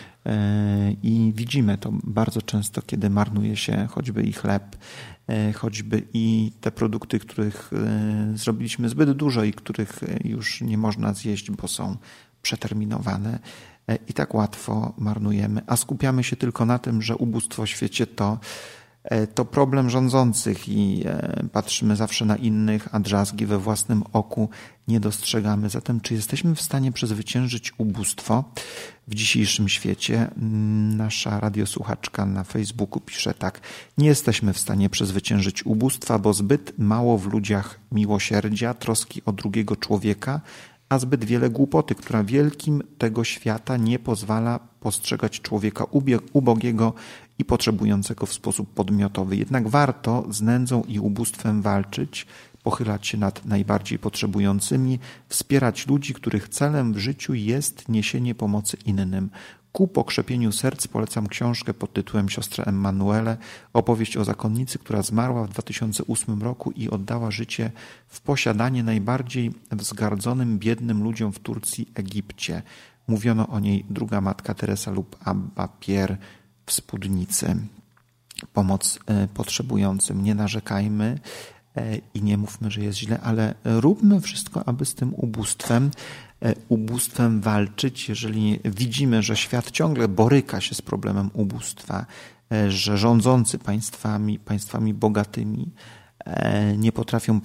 I widzimy to bardzo często, kiedy marnuje się choćby i chleb, choćby i te produkty, których zrobiliśmy zbyt dużo i których już nie można zjeść, bo są przeterminowane. i tak łatwo marnujemy, a skupiamy się tylko na tym, że ubóstwo w świecie to problem rządzących i patrzymy zawsze na innych, a drzazgi we własnym oku nie dostrzegamy. Zatem czy jesteśmy w stanie przezwyciężyć ubóstwo w dzisiejszym świecie? Nasza radiosłuchaczka na Facebooku pisze tak: nie jesteśmy w stanie przezwyciężyć ubóstwa, bo zbyt mało w ludziach miłosierdzia, troski o drugiego człowieka, a zbyt wiele głupoty, która wielkim tego świata nie pozwala postrzegać człowieka ubogiego i potrzebującego w sposób podmiotowy. Jednak warto z nędzą i ubóstwem walczyć, pochylać się nad najbardziej potrzebującymi, wspierać ludzi, których celem w życiu jest niesienie pomocy innym. Ku pokrzepieniu serc polecam książkę pod tytułem Siostra Emanuele, opowieść o zakonnicy, która zmarła w 2008 roku i oddała życie w posiadanie najbardziej wzgardzonym, biednym ludziom w Turcji, Egipcie. Mówiono o niej druga matka Teresa lub Abba Pierre w spódnicy. Pomoc potrzebującym. Nie narzekajmy i nie mówmy, że jest źle, ale róbmy wszystko, aby z tym ubóstwem walczyć. Jeżeli widzimy, że świat ciągle boryka się z problemem ubóstwa, że rządzący państwami bogatymi nie potrafią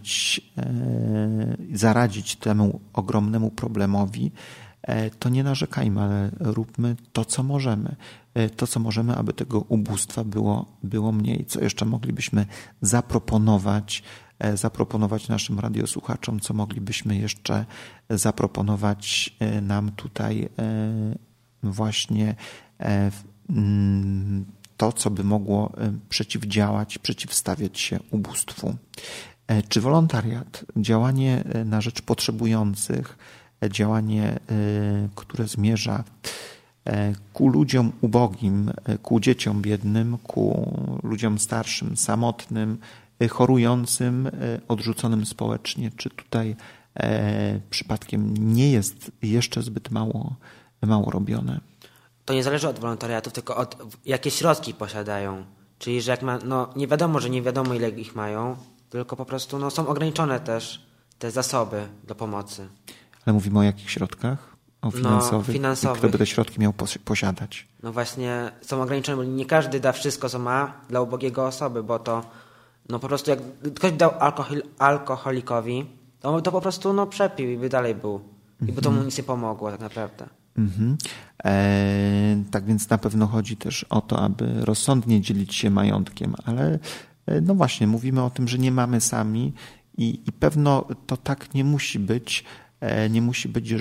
zaradzić temu ogromnemu problemowi, to nie narzekajmy, ale róbmy to, co możemy. To, co możemy, aby tego ubóstwa było mniej. Co jeszcze moglibyśmy zaproponować naszym radiosłuchaczom, co moglibyśmy jeszcze zaproponować nam tutaj właśnie to, co by mogło przeciwstawiać się ubóstwu. Czy wolontariat, działanie na rzecz potrzebujących, działanie, które zmierza ku ludziom ubogim, ku dzieciom biednym, ku ludziom starszym, samotnym, chorującym, odrzuconym społecznie, czy tutaj przypadkiem nie jest jeszcze zbyt mało robione? To nie zależy od wolontariatów, tylko od jakie środki posiadają. Czyli, że jak nie wiadomo, że nie wiadomo, ile ich mają, tylko po prostu są ograniczone też te zasoby do pomocy. Ale mówimy o jakich środkach? O finansowych? I kto by te środki miał posiadać? No właśnie są ograniczone, bo nie każdy da wszystko, co ma dla ubogiego osoby, bo to po prostu jak ktoś dał alkoholikowi, to po prostu przepił i by dalej był. I by to mu nic nie pomogło tak naprawdę. Tak więc na pewno chodzi też o to, aby rozsądnie dzielić się majątkiem, ale no właśnie, mówimy o tym, że nie mamy sami i pewno to tak nie musi być. Nie musi być,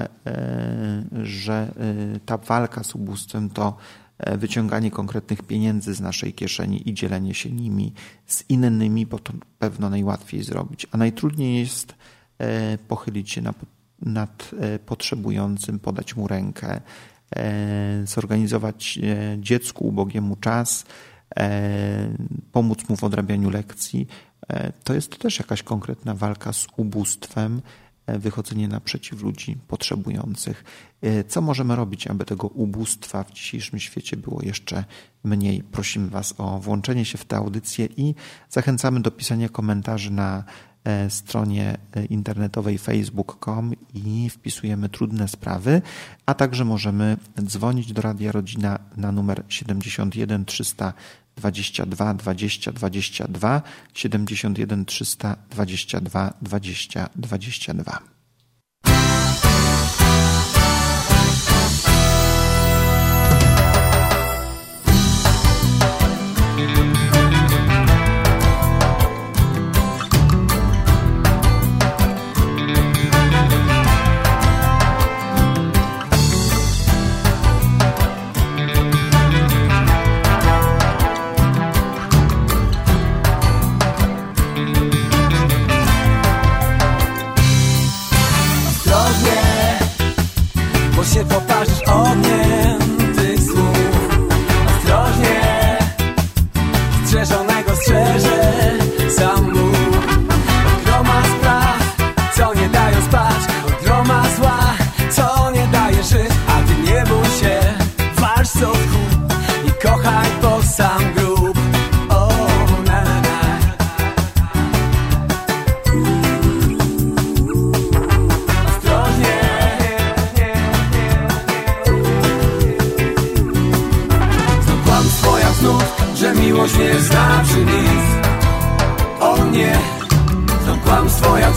że ta walka z ubóstwem to wyciąganie konkretnych pieniędzy z naszej kieszeni i dzielenie się nimi z innymi, bo to pewno najłatwiej zrobić. A najtrudniej jest pochylić się nad potrzebującym, podać mu rękę, zorganizować dziecku ubogiemu czas, pomóc mu w odrabianiu lekcji. To jest też jakaś konkretna walka z ubóstwem, wychodzenie naprzeciw ludzi potrzebujących. Co możemy robić, aby tego ubóstwa w dzisiejszym świecie było jeszcze mniej? Prosimy Was o włączenie się w tę audycję i zachęcamy do pisania komentarzy na stronie internetowej facebook.com i wpisujemy trudne sprawy, a także możemy dzwonić do Radia Rodzina na numer 71 322 20 22 71 322 20 22.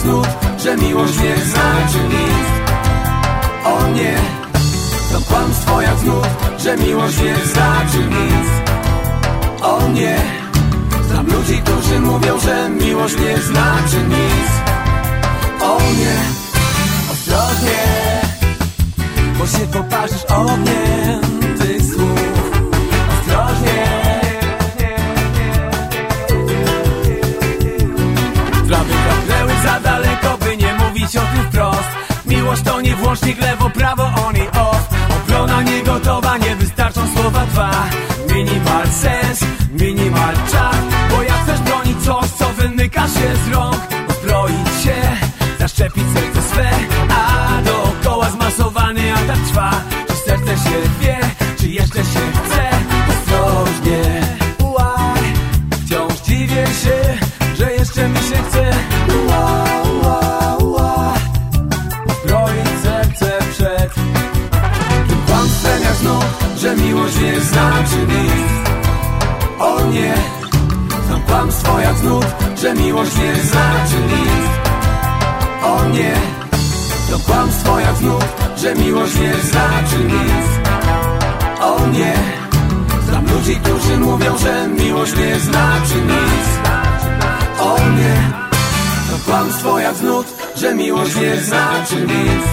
znów, że miłość nie znaczy nic. O nie, to kłamstwo jak znów, że miłość nie znaczy nic. O nie, znam ludzi, którzy mówią, że miłość nie znaczy nic. O nie, ostrożnie, bo się poparzysz ogniem tych słów. Ostrożnie, sprawy trafnęły za daleko, by nie mówić o tym wprost. Miłość to nie włącznik lewo, prawo, on i off. Obrona nie gotowa, nie wystarczą słowa dwa. Minimal sens, minimal czar. Bo jak chcesz bronić coś, co wymyka się z rąk, uzbroić się, zaszczepić serce swe, a dookoła zmasowany atak trwa. Czy serce się wie, czy jeszcze się chce? Ostrożnie, wciąż dziwię się, że jeszcze mi się chce. Uzbroić serce przed tym kłamstwem jak znów, że miłość nie znaczy nic. O nie, znam kłamstwo jak znów, że miłość nie znaczy nic. O nie, to kłamstwo jak znów, że miłość nie znaczy nic. O nie, znam ludzi, którzy mówią, że miłość nie znaczy nic. O nie, to kłamstwo jak znów, że miłość nie znaczy nic.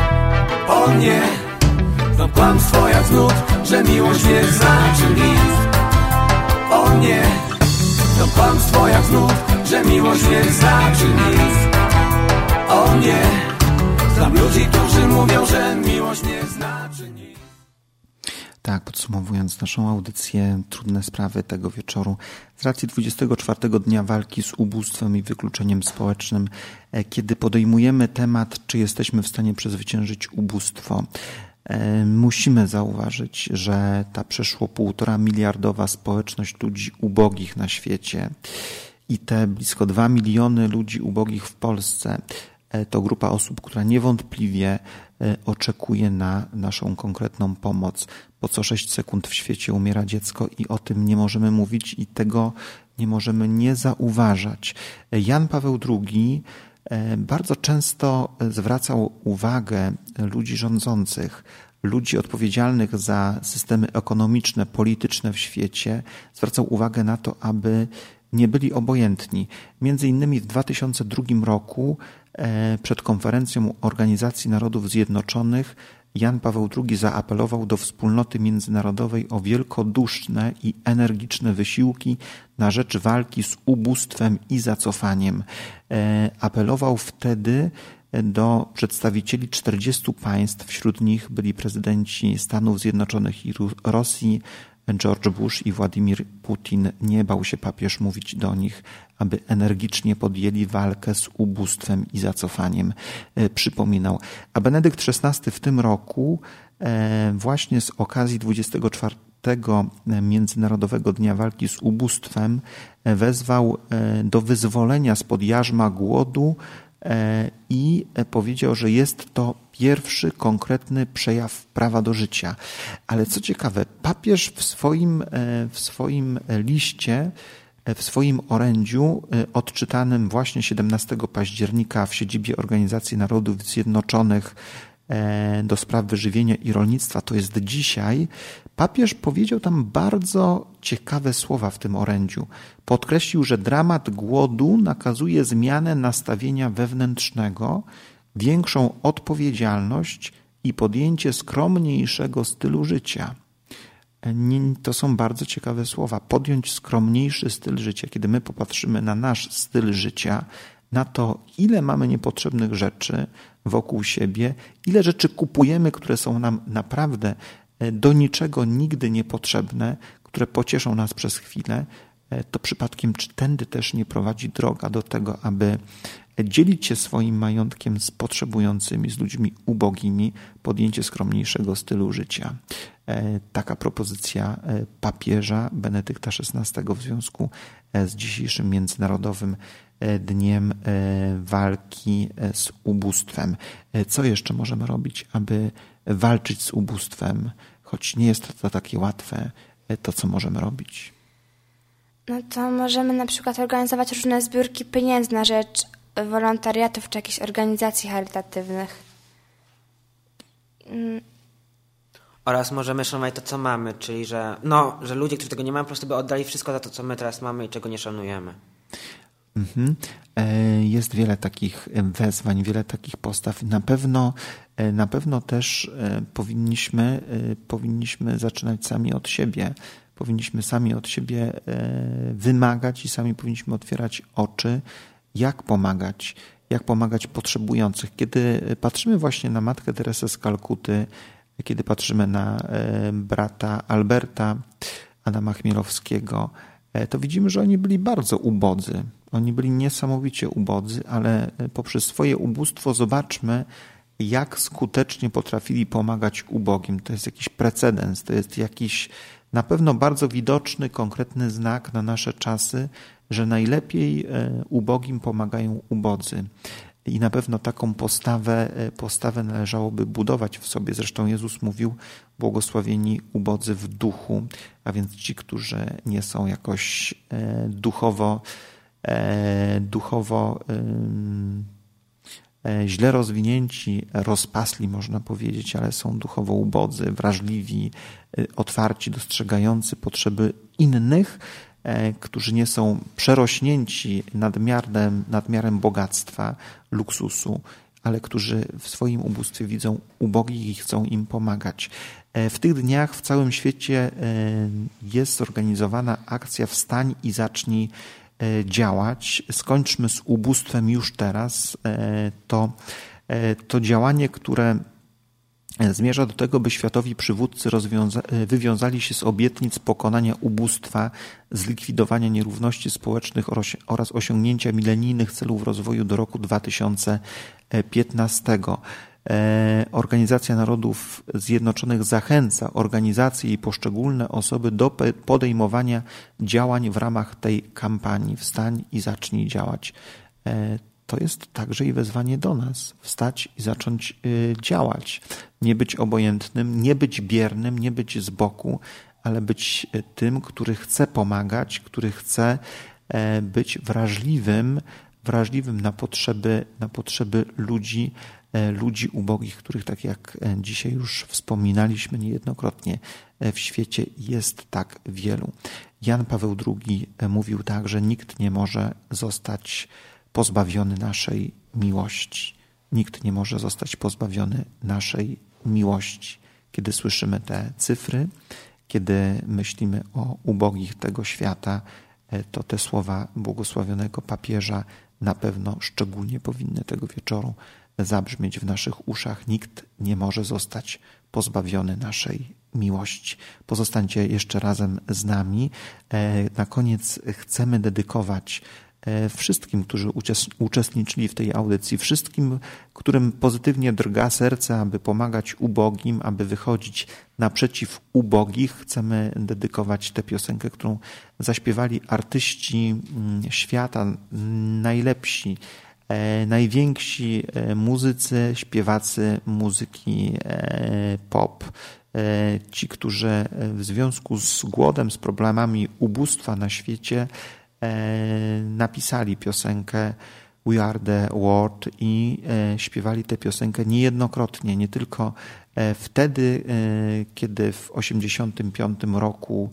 O nie, to kłamstwo jak znów, że miłość nie znaczy nic. O nie, to kłamstwo jak znów, że miłość nie znaczy nic. O nie, znam ludzi, którzy mówią, że miłość nie znaczy nic. Tak, podsumowując naszą audycję, trudne sprawy tego wieczoru, z racji 24 dnia walki z ubóstwem i wykluczeniem społecznym, kiedy podejmujemy temat, czy jesteśmy w stanie przezwyciężyć ubóstwo, musimy zauważyć, że ta przeszło 1,5 miliardowa społeczność ludzi ubogich na świecie i te blisko 2 miliony ludzi ubogich w Polsce to grupa osób, która niewątpliwie oczekuje na naszą konkretną pomoc. Po co 6 sekund w świecie umiera dziecko i o tym nie możemy mówić i tego nie możemy nie zauważać. Jan Paweł II bardzo często zwracał uwagę ludzi rządzących, ludzi odpowiedzialnych za systemy ekonomiczne, polityczne w świecie, zwracał uwagę na to, aby nie byli obojętni. Między innymi w 2002 roku przed konferencją Organizacji Narodów Zjednoczonych Jan Paweł II zaapelował do wspólnoty międzynarodowej o wielkoduszne i energiczne wysiłki na rzecz walki z ubóstwem i zacofaniem. Apelował wtedy do przedstawicieli 40 państw, wśród nich byli prezydenci Stanów Zjednoczonych i Rosji, George Bush i Władimir Putin. Nie bał się papież mówić do nich, aby energicznie podjęli walkę z ubóstwem i zacofaniem. Przypominał. A Benedykt XVI w tym roku właśnie z okazji 24 Międzynarodowego Dnia Walki z Ubóstwem wezwał do wyzwolenia spod jarzma głodu i powiedział, że jest to pierwszy konkretny przejaw prawa do życia. Ale co ciekawe, papież w swoim liście, w swoim orędziu odczytanym właśnie 17 października w siedzibie Organizacji Narodów Zjednoczonych do spraw wyżywienia i rolnictwa, to jest dzisiaj, papież powiedział tam bardzo ciekawe słowa w tym orędziu. Podkreślił, że dramat głodu nakazuje zmianę nastawienia wewnętrznego, większą odpowiedzialność i podjęcie skromniejszego stylu życia. To są bardzo ciekawe słowa. Podjąć skromniejszy styl życia. Kiedy my popatrzymy na nasz styl życia, na to, ile mamy niepotrzebnych rzeczy wokół siebie, ile rzeczy kupujemy, które są nam naprawdę do niczego nigdy niepotrzebne, które pocieszą nas przez chwilę, to przypadkiem czy tędy też nie prowadzi droga do tego, aby dzielić się swoim majątkiem z potrzebującymi, z ludźmi ubogimi, podjęcie skromniejszego stylu życia. Taka propozycja papieża Benedykta XVI w związku z dzisiejszym Międzynarodowym Dniem Walki z Ubóstwem. Co jeszcze możemy robić, aby walczyć z ubóstwem? Choć nie jest to takie łatwe, to co możemy robić? No to możemy na przykład organizować różne zbiórki pieniędzy na rzecz wolontariatów czy jakichś organizacji charytatywnych. Oraz możemy szanować to, co mamy, czyli że ludzie, którzy tego nie mają, po prostu by oddali wszystko za to, co my teraz mamy i czego nie szanujemy. Jest wiele takich wezwań, wiele takich postaw. Na pewno też powinniśmy zaczynać sami od siebie. Powinniśmy sami od siebie wymagać i sami powinniśmy otwierać oczy, jak pomagać potrzebujących. Kiedy patrzymy właśnie na Matkę Teresę z Kalkuty, kiedy patrzymy na brata Alberta Adama Chmielowskiego, to widzimy, że oni byli bardzo ubodzy. Oni byli niesamowicie ubodzy, ale poprzez swoje ubóstwo zobaczmy, jak skutecznie potrafili pomagać ubogim. To jest jakiś precedens, to jest jakiś na pewno bardzo widoczny, konkretny znak na nasze czasy, że najlepiej ubogim pomagają ubodzy. I na pewno taką postawę należałoby budować w sobie. Zresztą Jezus mówił, błogosławieni ubodzy w duchu, a więc ci, którzy nie są jakoś duchowo źle rozwinięci, rozpasli można powiedzieć, ale są duchowo ubodzy, wrażliwi, otwarci, dostrzegający potrzeby innych, którzy nie są przerośnięci nadmiarem bogactwa, luksusu, ale którzy w swoim ubóstwie widzą ubogich i chcą im pomagać. W tych dniach w całym świecie jest zorganizowana akcja Wstań i zacznij działać. Skończmy z ubóstwem już teraz. To działanie, które zmierza do tego, by światowi przywódcy wywiązali się z obietnic pokonania ubóstwa, zlikwidowania nierówności społecznych oraz osiągnięcia milenijnych celów rozwoju do roku 2015. Organizacja Narodów Zjednoczonych zachęca organizacje i poszczególne osoby do podejmowania działań w ramach tej kampanii. Wstań i zacznij działać. To jest także i wezwanie do nas. Wstać i zacząć działać. Nie być obojętnym, nie być biernym, nie być z boku, ale być tym, który chce pomagać, który chce być wrażliwym na potrzeby ludzi ubogich, których, tak jak dzisiaj już wspominaliśmy niejednokrotnie, w świecie jest tak wielu. Jan Paweł II mówił tak, że nikt nie może zostać pozbawiony naszej miłości. Nikt nie może zostać pozbawiony naszej miłości. Kiedy słyszymy te cyfry, kiedy myślimy o ubogich tego świata, to te słowa błogosławionego papieża na pewno szczególnie powinny tego wieczoru zabrzmieć w naszych uszach. Nikt nie może zostać pozbawiony naszej miłości. Pozostańcie jeszcze razem z nami. Na koniec chcemy dedykować wszystkim, którzy uczestniczyli w tej audycji, wszystkim, którym pozytywnie drga serce, aby pomagać ubogim, aby wychodzić naprzeciw ubogich. Chcemy dedykować tę piosenkę, którą zaśpiewali artyści świata, najlepsi, najwięksi muzycy, śpiewacy muzyki pop. Ci, którzy w związku z głodem, z problemami ubóstwa na świecie napisali piosenkę We Are The World i śpiewali tę piosenkę niejednokrotnie, nie tylko wtedy, kiedy w 1985 roku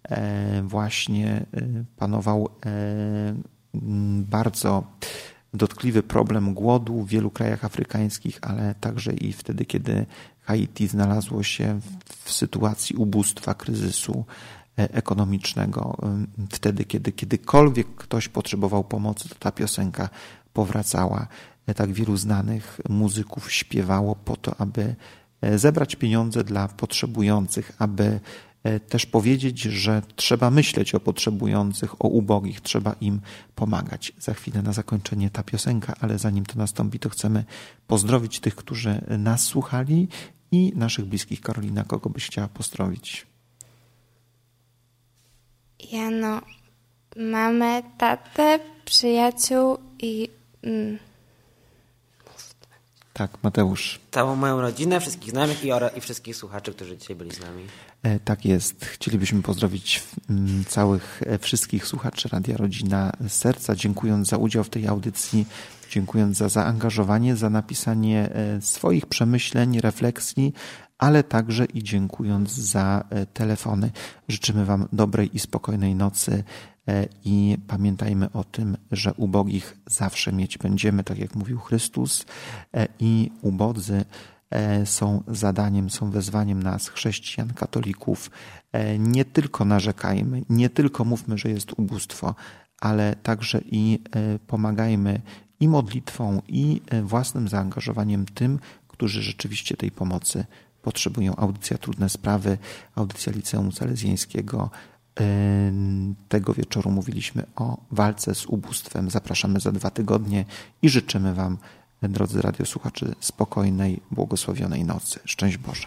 właśnie panował bardzo dotkliwy problem głodu w wielu krajach afrykańskich, ale także i wtedy, kiedy Haiti znalazło się w sytuacji ubóstwa, kryzysu ekonomicznego. Wtedy, kiedy kiedykolwiek ktoś potrzebował pomocy, to ta piosenka powracała. Tak wielu znanych muzyków śpiewało po to, aby zebrać pieniądze dla potrzebujących, aby też powiedzieć, że trzeba myśleć o potrzebujących, o ubogich, trzeba im pomagać. Za chwilę na zakończenie ta piosenka, ale zanim to nastąpi, to chcemy pozdrowić tych, którzy nas słuchali i naszych bliskich. Karolina, kogo byś chciała pozdrowić? Mamę, tatę, przyjaciół i... Tak, Mateusz. Całą moją rodzinę, wszystkich znajomych i wszystkich słuchaczy, którzy dzisiaj byli z nami. Tak jest. Chcielibyśmy pozdrowić wszystkich słuchaczy Radia Rodzina z serca, dziękując za udział w tej audycji dziękując za zaangażowanie, za napisanie swoich przemyśleń, refleksji, ale także i dziękując za telefony. Życzymy Wam dobrej i spokojnej nocy i pamiętajmy o tym, że ubogich zawsze mieć będziemy, tak jak mówił Chrystus, i ubodzy są zadaniem, są wezwaniem nas, chrześcijan, katolików. Nie tylko narzekajmy, nie tylko mówmy, że jest ubóstwo, ale także i pomagajmy i modlitwą, i własnym zaangażowaniem tym, którzy rzeczywiście tej pomocy potrzebują. Audycja Trudne Sprawy, audycja Liceum Salezjańskiego. Tego wieczoru mówiliśmy o walce z ubóstwem. Zapraszamy za 2 tygodnie i życzymy Wam, drodzy radiosłuchacze, spokojnej, błogosławionej nocy. Szczęść Boże.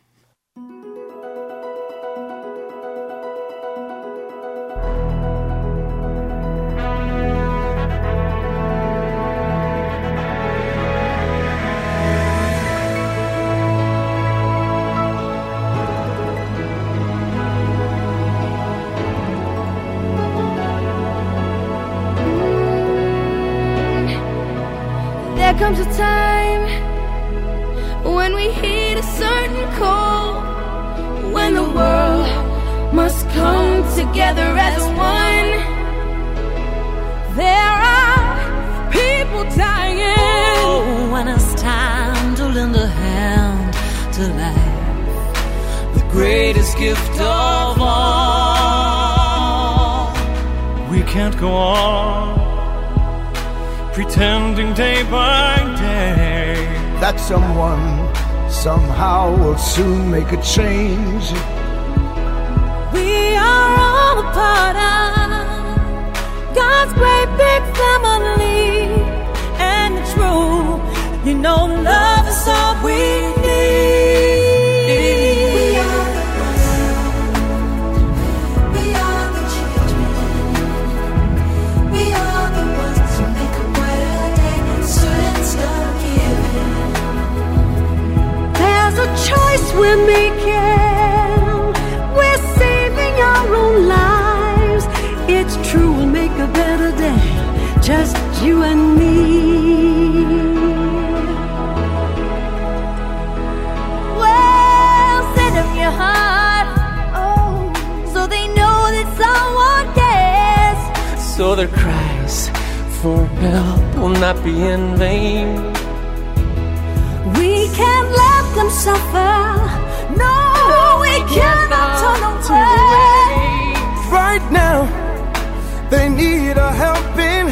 There comes a time when we heed a certain call, when the world must come together as one. There are people dying. Oh, when it's time to lend a hand to life, the greatest gift of all. We can't go on pretending day by day that someone somehow will soon make a change. We are all a part of God's great big family, and it's true, you know, love is all we need. We are the world, we are the children, we are the ones who make a brighter day, so let's start giving. There's a choice we're making, we're saving our own lives. It's true, we'll make a better day, just you and me. Well, send them your heart, oh, so they know that someone cares. so their cries for help will not be in vain. We can't let them suffer. No, we cannot turn away. Right now, they need a helping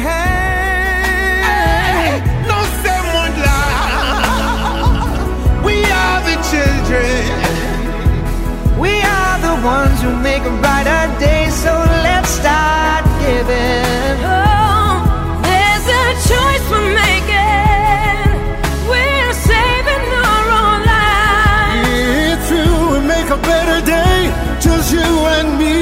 hand. No someone lie. We are the children. We are the ones who make a brighter day. So let's start giving. Oh, there's a choice we're making. We're saving our own lives. It's true, we make a better day, just you and me.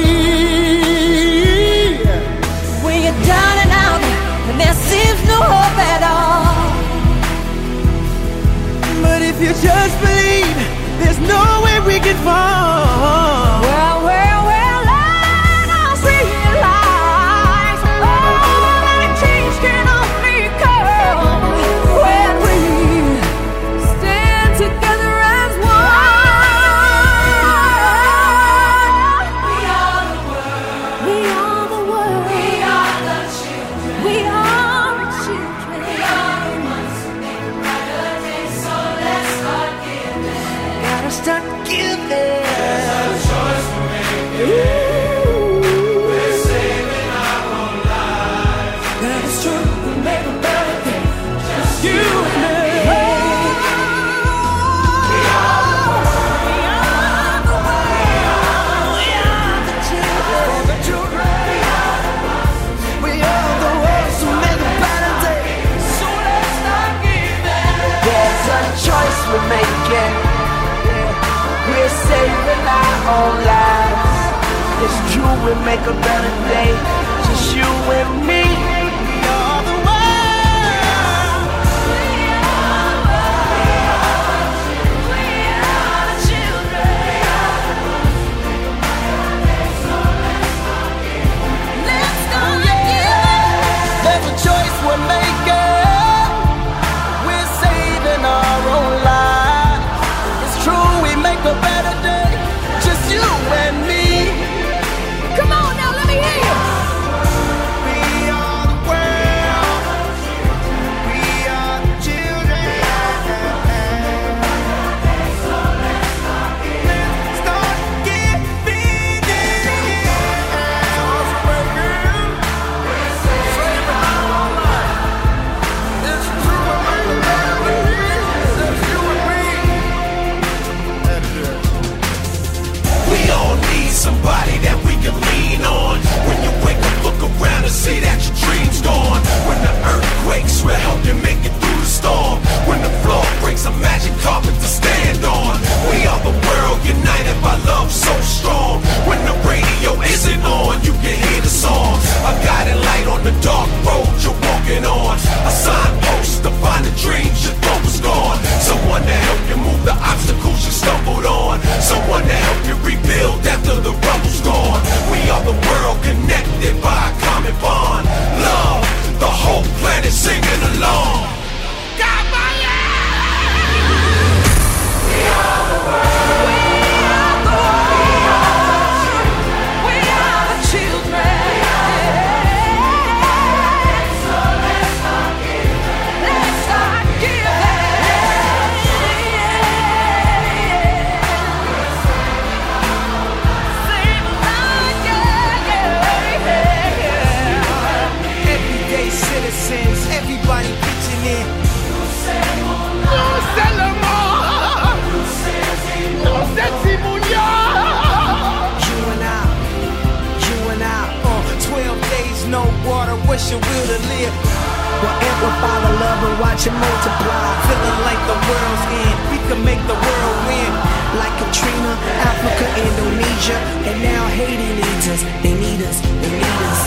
When you're down and out and there seems no hope at all, but if you just believe, there's no way we can fall. Well, let us realize, oh, that change can only come when we stand together as one. We are the world. We are the world. We are the children. We are the children. We are the ones who make a brighter day. So let's start giving. Gotta start giving. There's a choice we're making. We're saving our own lives. That is true, we make a better day, just you and me. We are the world. We are the world. We are the children. For the children. We are the ones who make a better day. So let's start giving. There's a choice we're making. We're saving our own lives. It's true, we make a better day, just you and me. We are the world. We are the children. Let's start giving. There's a choice we're making. help you make it through the storm. When the floor breaks, imagine carpet to stand on. We are the world united by love so strong. When the radio isn't on, you can hear the song. A guiding light on the dark road you're walking on. A signpost to find the dreams you thought was gone. Someone to help you move the obstacles you stumbled on. Someone to help you rebuild after the rubble's gone. We are the world connected by a common bond. Love, the whole planet singing along. Got my life. We are the world. We are the children. So let's start giving. Let's start citizens, everybody pitching in. You and I, 12 days, no water, what's your will to live? We'll amplify the love and watch it multiply. Feeling like the world's end, we can make the world win. Like Katrina, Africa, Indonesia, and now Haiti needs us. They need us, they need us.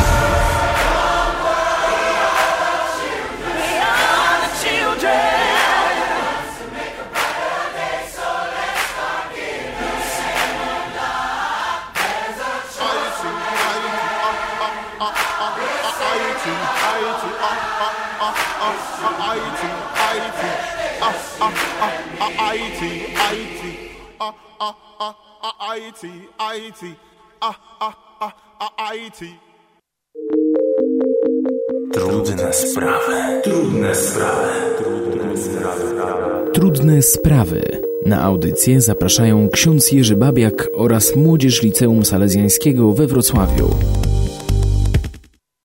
Trudne sprawy. Trudne sprawy. Trudne sprawy. Trudne sprawy. Na audycję zapraszają ksiądz Jerzy Babiak oraz Młodzież Liceum Salezjańskiego we Wrocławiu.